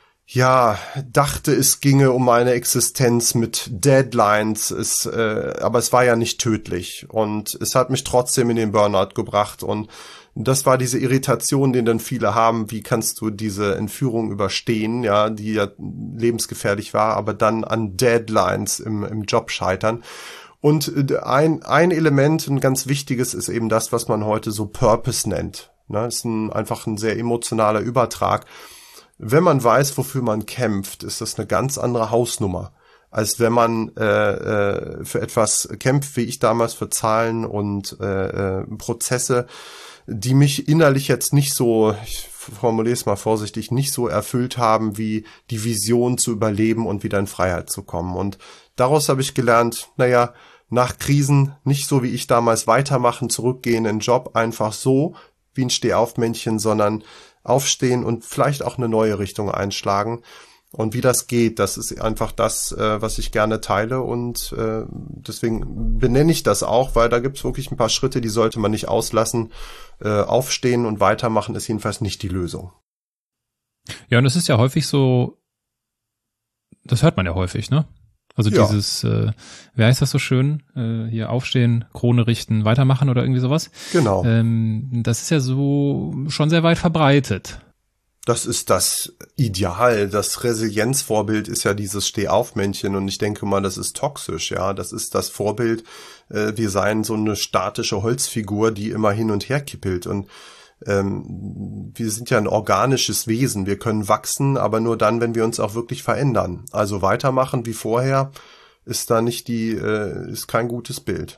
S1: dachte, es ginge um meine Existenz mit Deadlines, aber es war ja nicht tödlich und es hat mich trotzdem in den Burnout gebracht und das war diese Irritation, den dann viele haben, wie kannst du diese Entführung überstehen, ja, die ja lebensgefährlich war, aber dann an Deadlines im Job scheitern. Und ein Element, ein ganz wichtiges, ist eben das, was man heute so Purpose nennt. Ne, ist einfach ein sehr emotionaler Übertrag. Wenn man weiß, wofür man kämpft, ist das eine ganz andere Hausnummer, als wenn man für etwas kämpft, wie ich damals, für Zahlen und Prozesse, die mich innerlich jetzt nicht so, ich formuliere es mal vorsichtig, nicht so erfüllt haben, wie die Vision zu überleben und wieder in Freiheit zu kommen. Und daraus habe ich gelernt, nach Krisen nicht so wie ich damals weitermachen, zurückgehen in den Job, einfach so wie ein Stehaufmännchen, sondern aufstehen und vielleicht auch eine neue Richtung einschlagen. Und wie das geht, das ist einfach das, was ich gerne teile und deswegen benenne ich das auch, weil da gibt es wirklich ein paar Schritte, die sollte man nicht auslassen. Aufstehen und weitermachen ist jedenfalls nicht die Lösung.
S3: Ja, und das ist ja häufig so, das hört man ja häufig, ne? Also dieses, wie heißt das so schön? Hier aufstehen, Krone richten, weitermachen oder irgendwie sowas.
S1: Genau.
S3: Das ist ja so schon sehr weit verbreitet.
S1: Das ist das Ideal. Das Resilienzvorbild ist ja dieses Stehaufmännchen und ich denke mal, das ist toxisch, ja. Das ist das Vorbild, wir seien so eine statische Holzfigur, die immer hin und her kippelt und wir sind ja ein organisches Wesen. Wir können wachsen, aber nur dann, wenn wir uns auch wirklich verändern. Also weitermachen wie vorher ist da nicht ist kein gutes Bild.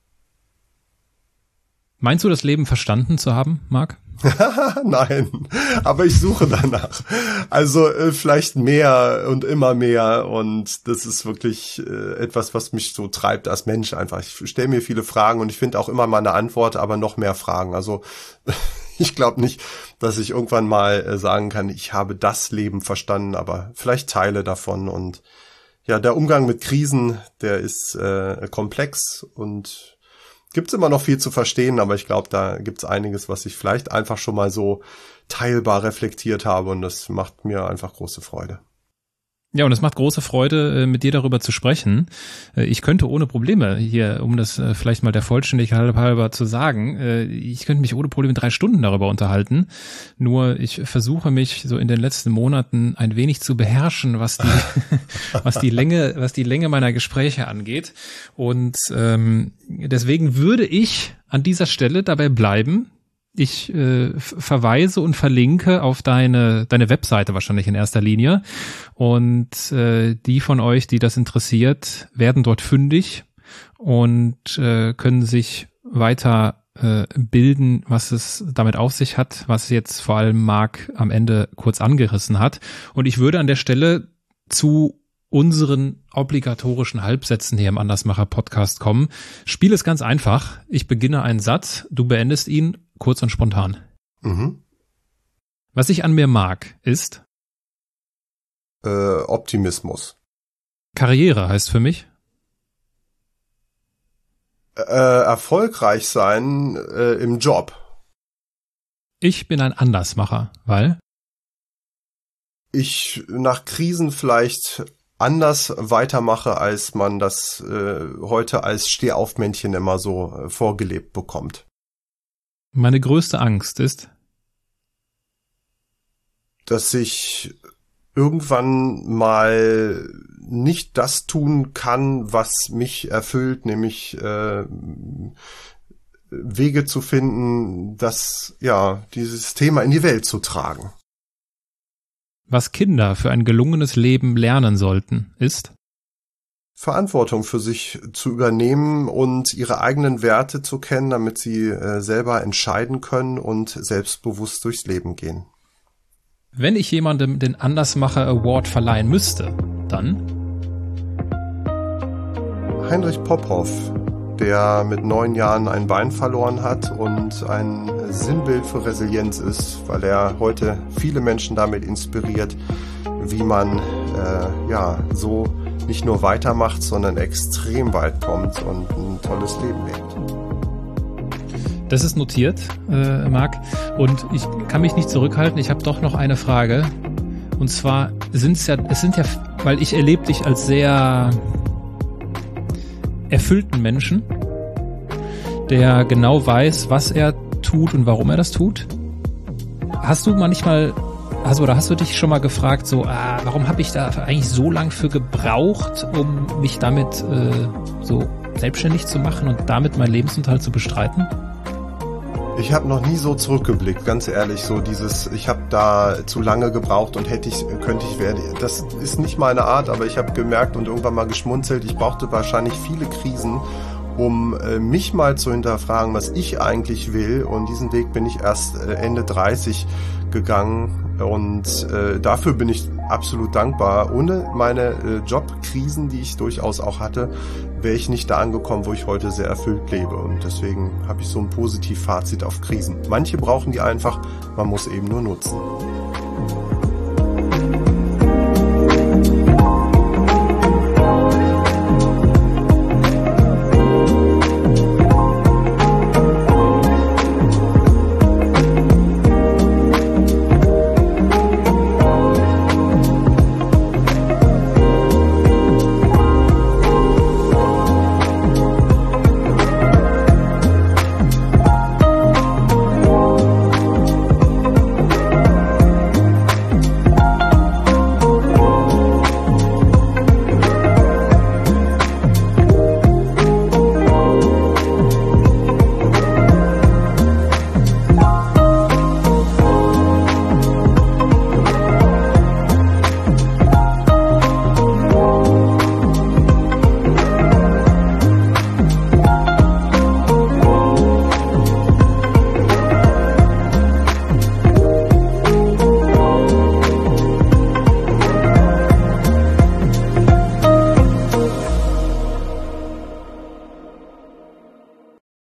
S3: Meinst du, das Leben verstanden zu haben, Marc?
S1: Nein, aber ich suche danach. Also vielleicht mehr und immer mehr und das ist wirklich etwas, was mich so treibt als Mensch einfach. Ich stelle mir viele Fragen und ich finde auch immer mal eine Antwort, aber noch mehr Fragen. Also ich glaube nicht, dass ich irgendwann mal sagen kann, ich habe das Leben verstanden, aber vielleicht Teile davon. Und ja, der Umgang mit Krisen, der ist komplex und gibt's immer noch viel zu verstehen, aber ich glaube, da gibt's einiges, was ich vielleicht einfach schon mal so teilbar reflektiert habe und das macht mir einfach große Freude.
S3: Ja, und es macht große Freude, mit dir darüber zu sprechen. Ich könnte ohne Probleme hier, um das vielleicht mal der Vollständigkeit halber zu sagen, ich könnte mich ohne Probleme 3 Stunden darüber unterhalten. Nur ich versuche mich so in den letzten Monaten ein wenig zu beherrschen, was die Länge meiner Gespräche angeht. Und deswegen würde ich an dieser Stelle dabei bleiben. Ich verweise und verlinke auf deine Webseite wahrscheinlich in erster Linie und die von euch, die das interessiert, werden dort fündig und können sich weiter bilden, was es damit auf sich hat, was jetzt vor allem Marc am Ende kurz angerissen hat. Und ich würde an der Stelle zu unseren obligatorischen Halbsätzen hier im Andersmacher-Podcast kommen. Spiel ist ganz einfach. Ich beginne einen Satz, du beendest ihn, kurz und spontan.
S1: Mhm.
S3: Was ich an mir mag, ist?
S1: Optimismus.
S3: Karriere heißt für mich?
S1: Erfolgreich sein im Job.
S3: Ich bin ein Andersmacher, weil?
S1: Ich nach Krisen vielleicht anders weitermache, als man das heute als Stehaufmännchen immer so vorgelebt bekommt.
S3: Meine größte Angst ist?
S1: Dass ich irgendwann mal nicht das tun kann, was mich erfüllt, nämlich Wege zu finden, dieses Thema in die Welt zu tragen.
S3: Was Kinder für ein gelungenes Leben lernen sollten, ist?
S1: Verantwortung für sich zu übernehmen und ihre eigenen Werte zu kennen, damit sie selber entscheiden können und selbstbewusst durchs Leben gehen.
S3: Wenn ich jemandem den Andersmacher Award verleihen müsste, dann?
S1: Heinrich Popov, der mit 9 Jahren ein Bein verloren hat und ein Sinnbild für Resilienz ist, weil er heute viele Menschen damit inspiriert, wie man so nicht nur weitermacht, sondern extrem weit kommt und ein tolles Leben lebt.
S3: Das ist notiert, Marc. Und ich kann mich nicht zurückhalten. Ich habe doch noch eine Frage. Und zwar weil ich erlebe dich als sehr erfüllten Menschen, der genau weiß, was er tut und warum er das tut. Hast du dich schon mal gefragt, warum habe ich da eigentlich so lang für gebraucht, um mich damit so selbstständig zu machen und damit meinen Lebensunterhalt zu bestreiten?
S1: Ich habe noch nie so zurückgeblickt, ganz ehrlich, ich habe da zu lange gebraucht und das ist nicht meine Art, aber ich habe gemerkt und irgendwann mal geschmunzelt, ich brauchte wahrscheinlich viele Krisen, um mich mal zu hinterfragen, was ich eigentlich will, und diesen Weg bin ich erst Ende 30 gegangen und dafür bin ich absolut dankbar. Ohne meine Jobkrisen, die ich durchaus auch hatte, wäre ich nicht da angekommen, wo ich heute sehr erfüllt lebe, und deswegen habe ich so ein Positivfazit auf Krisen. Manche brauchen die einfach, man muss eben nur nutzen.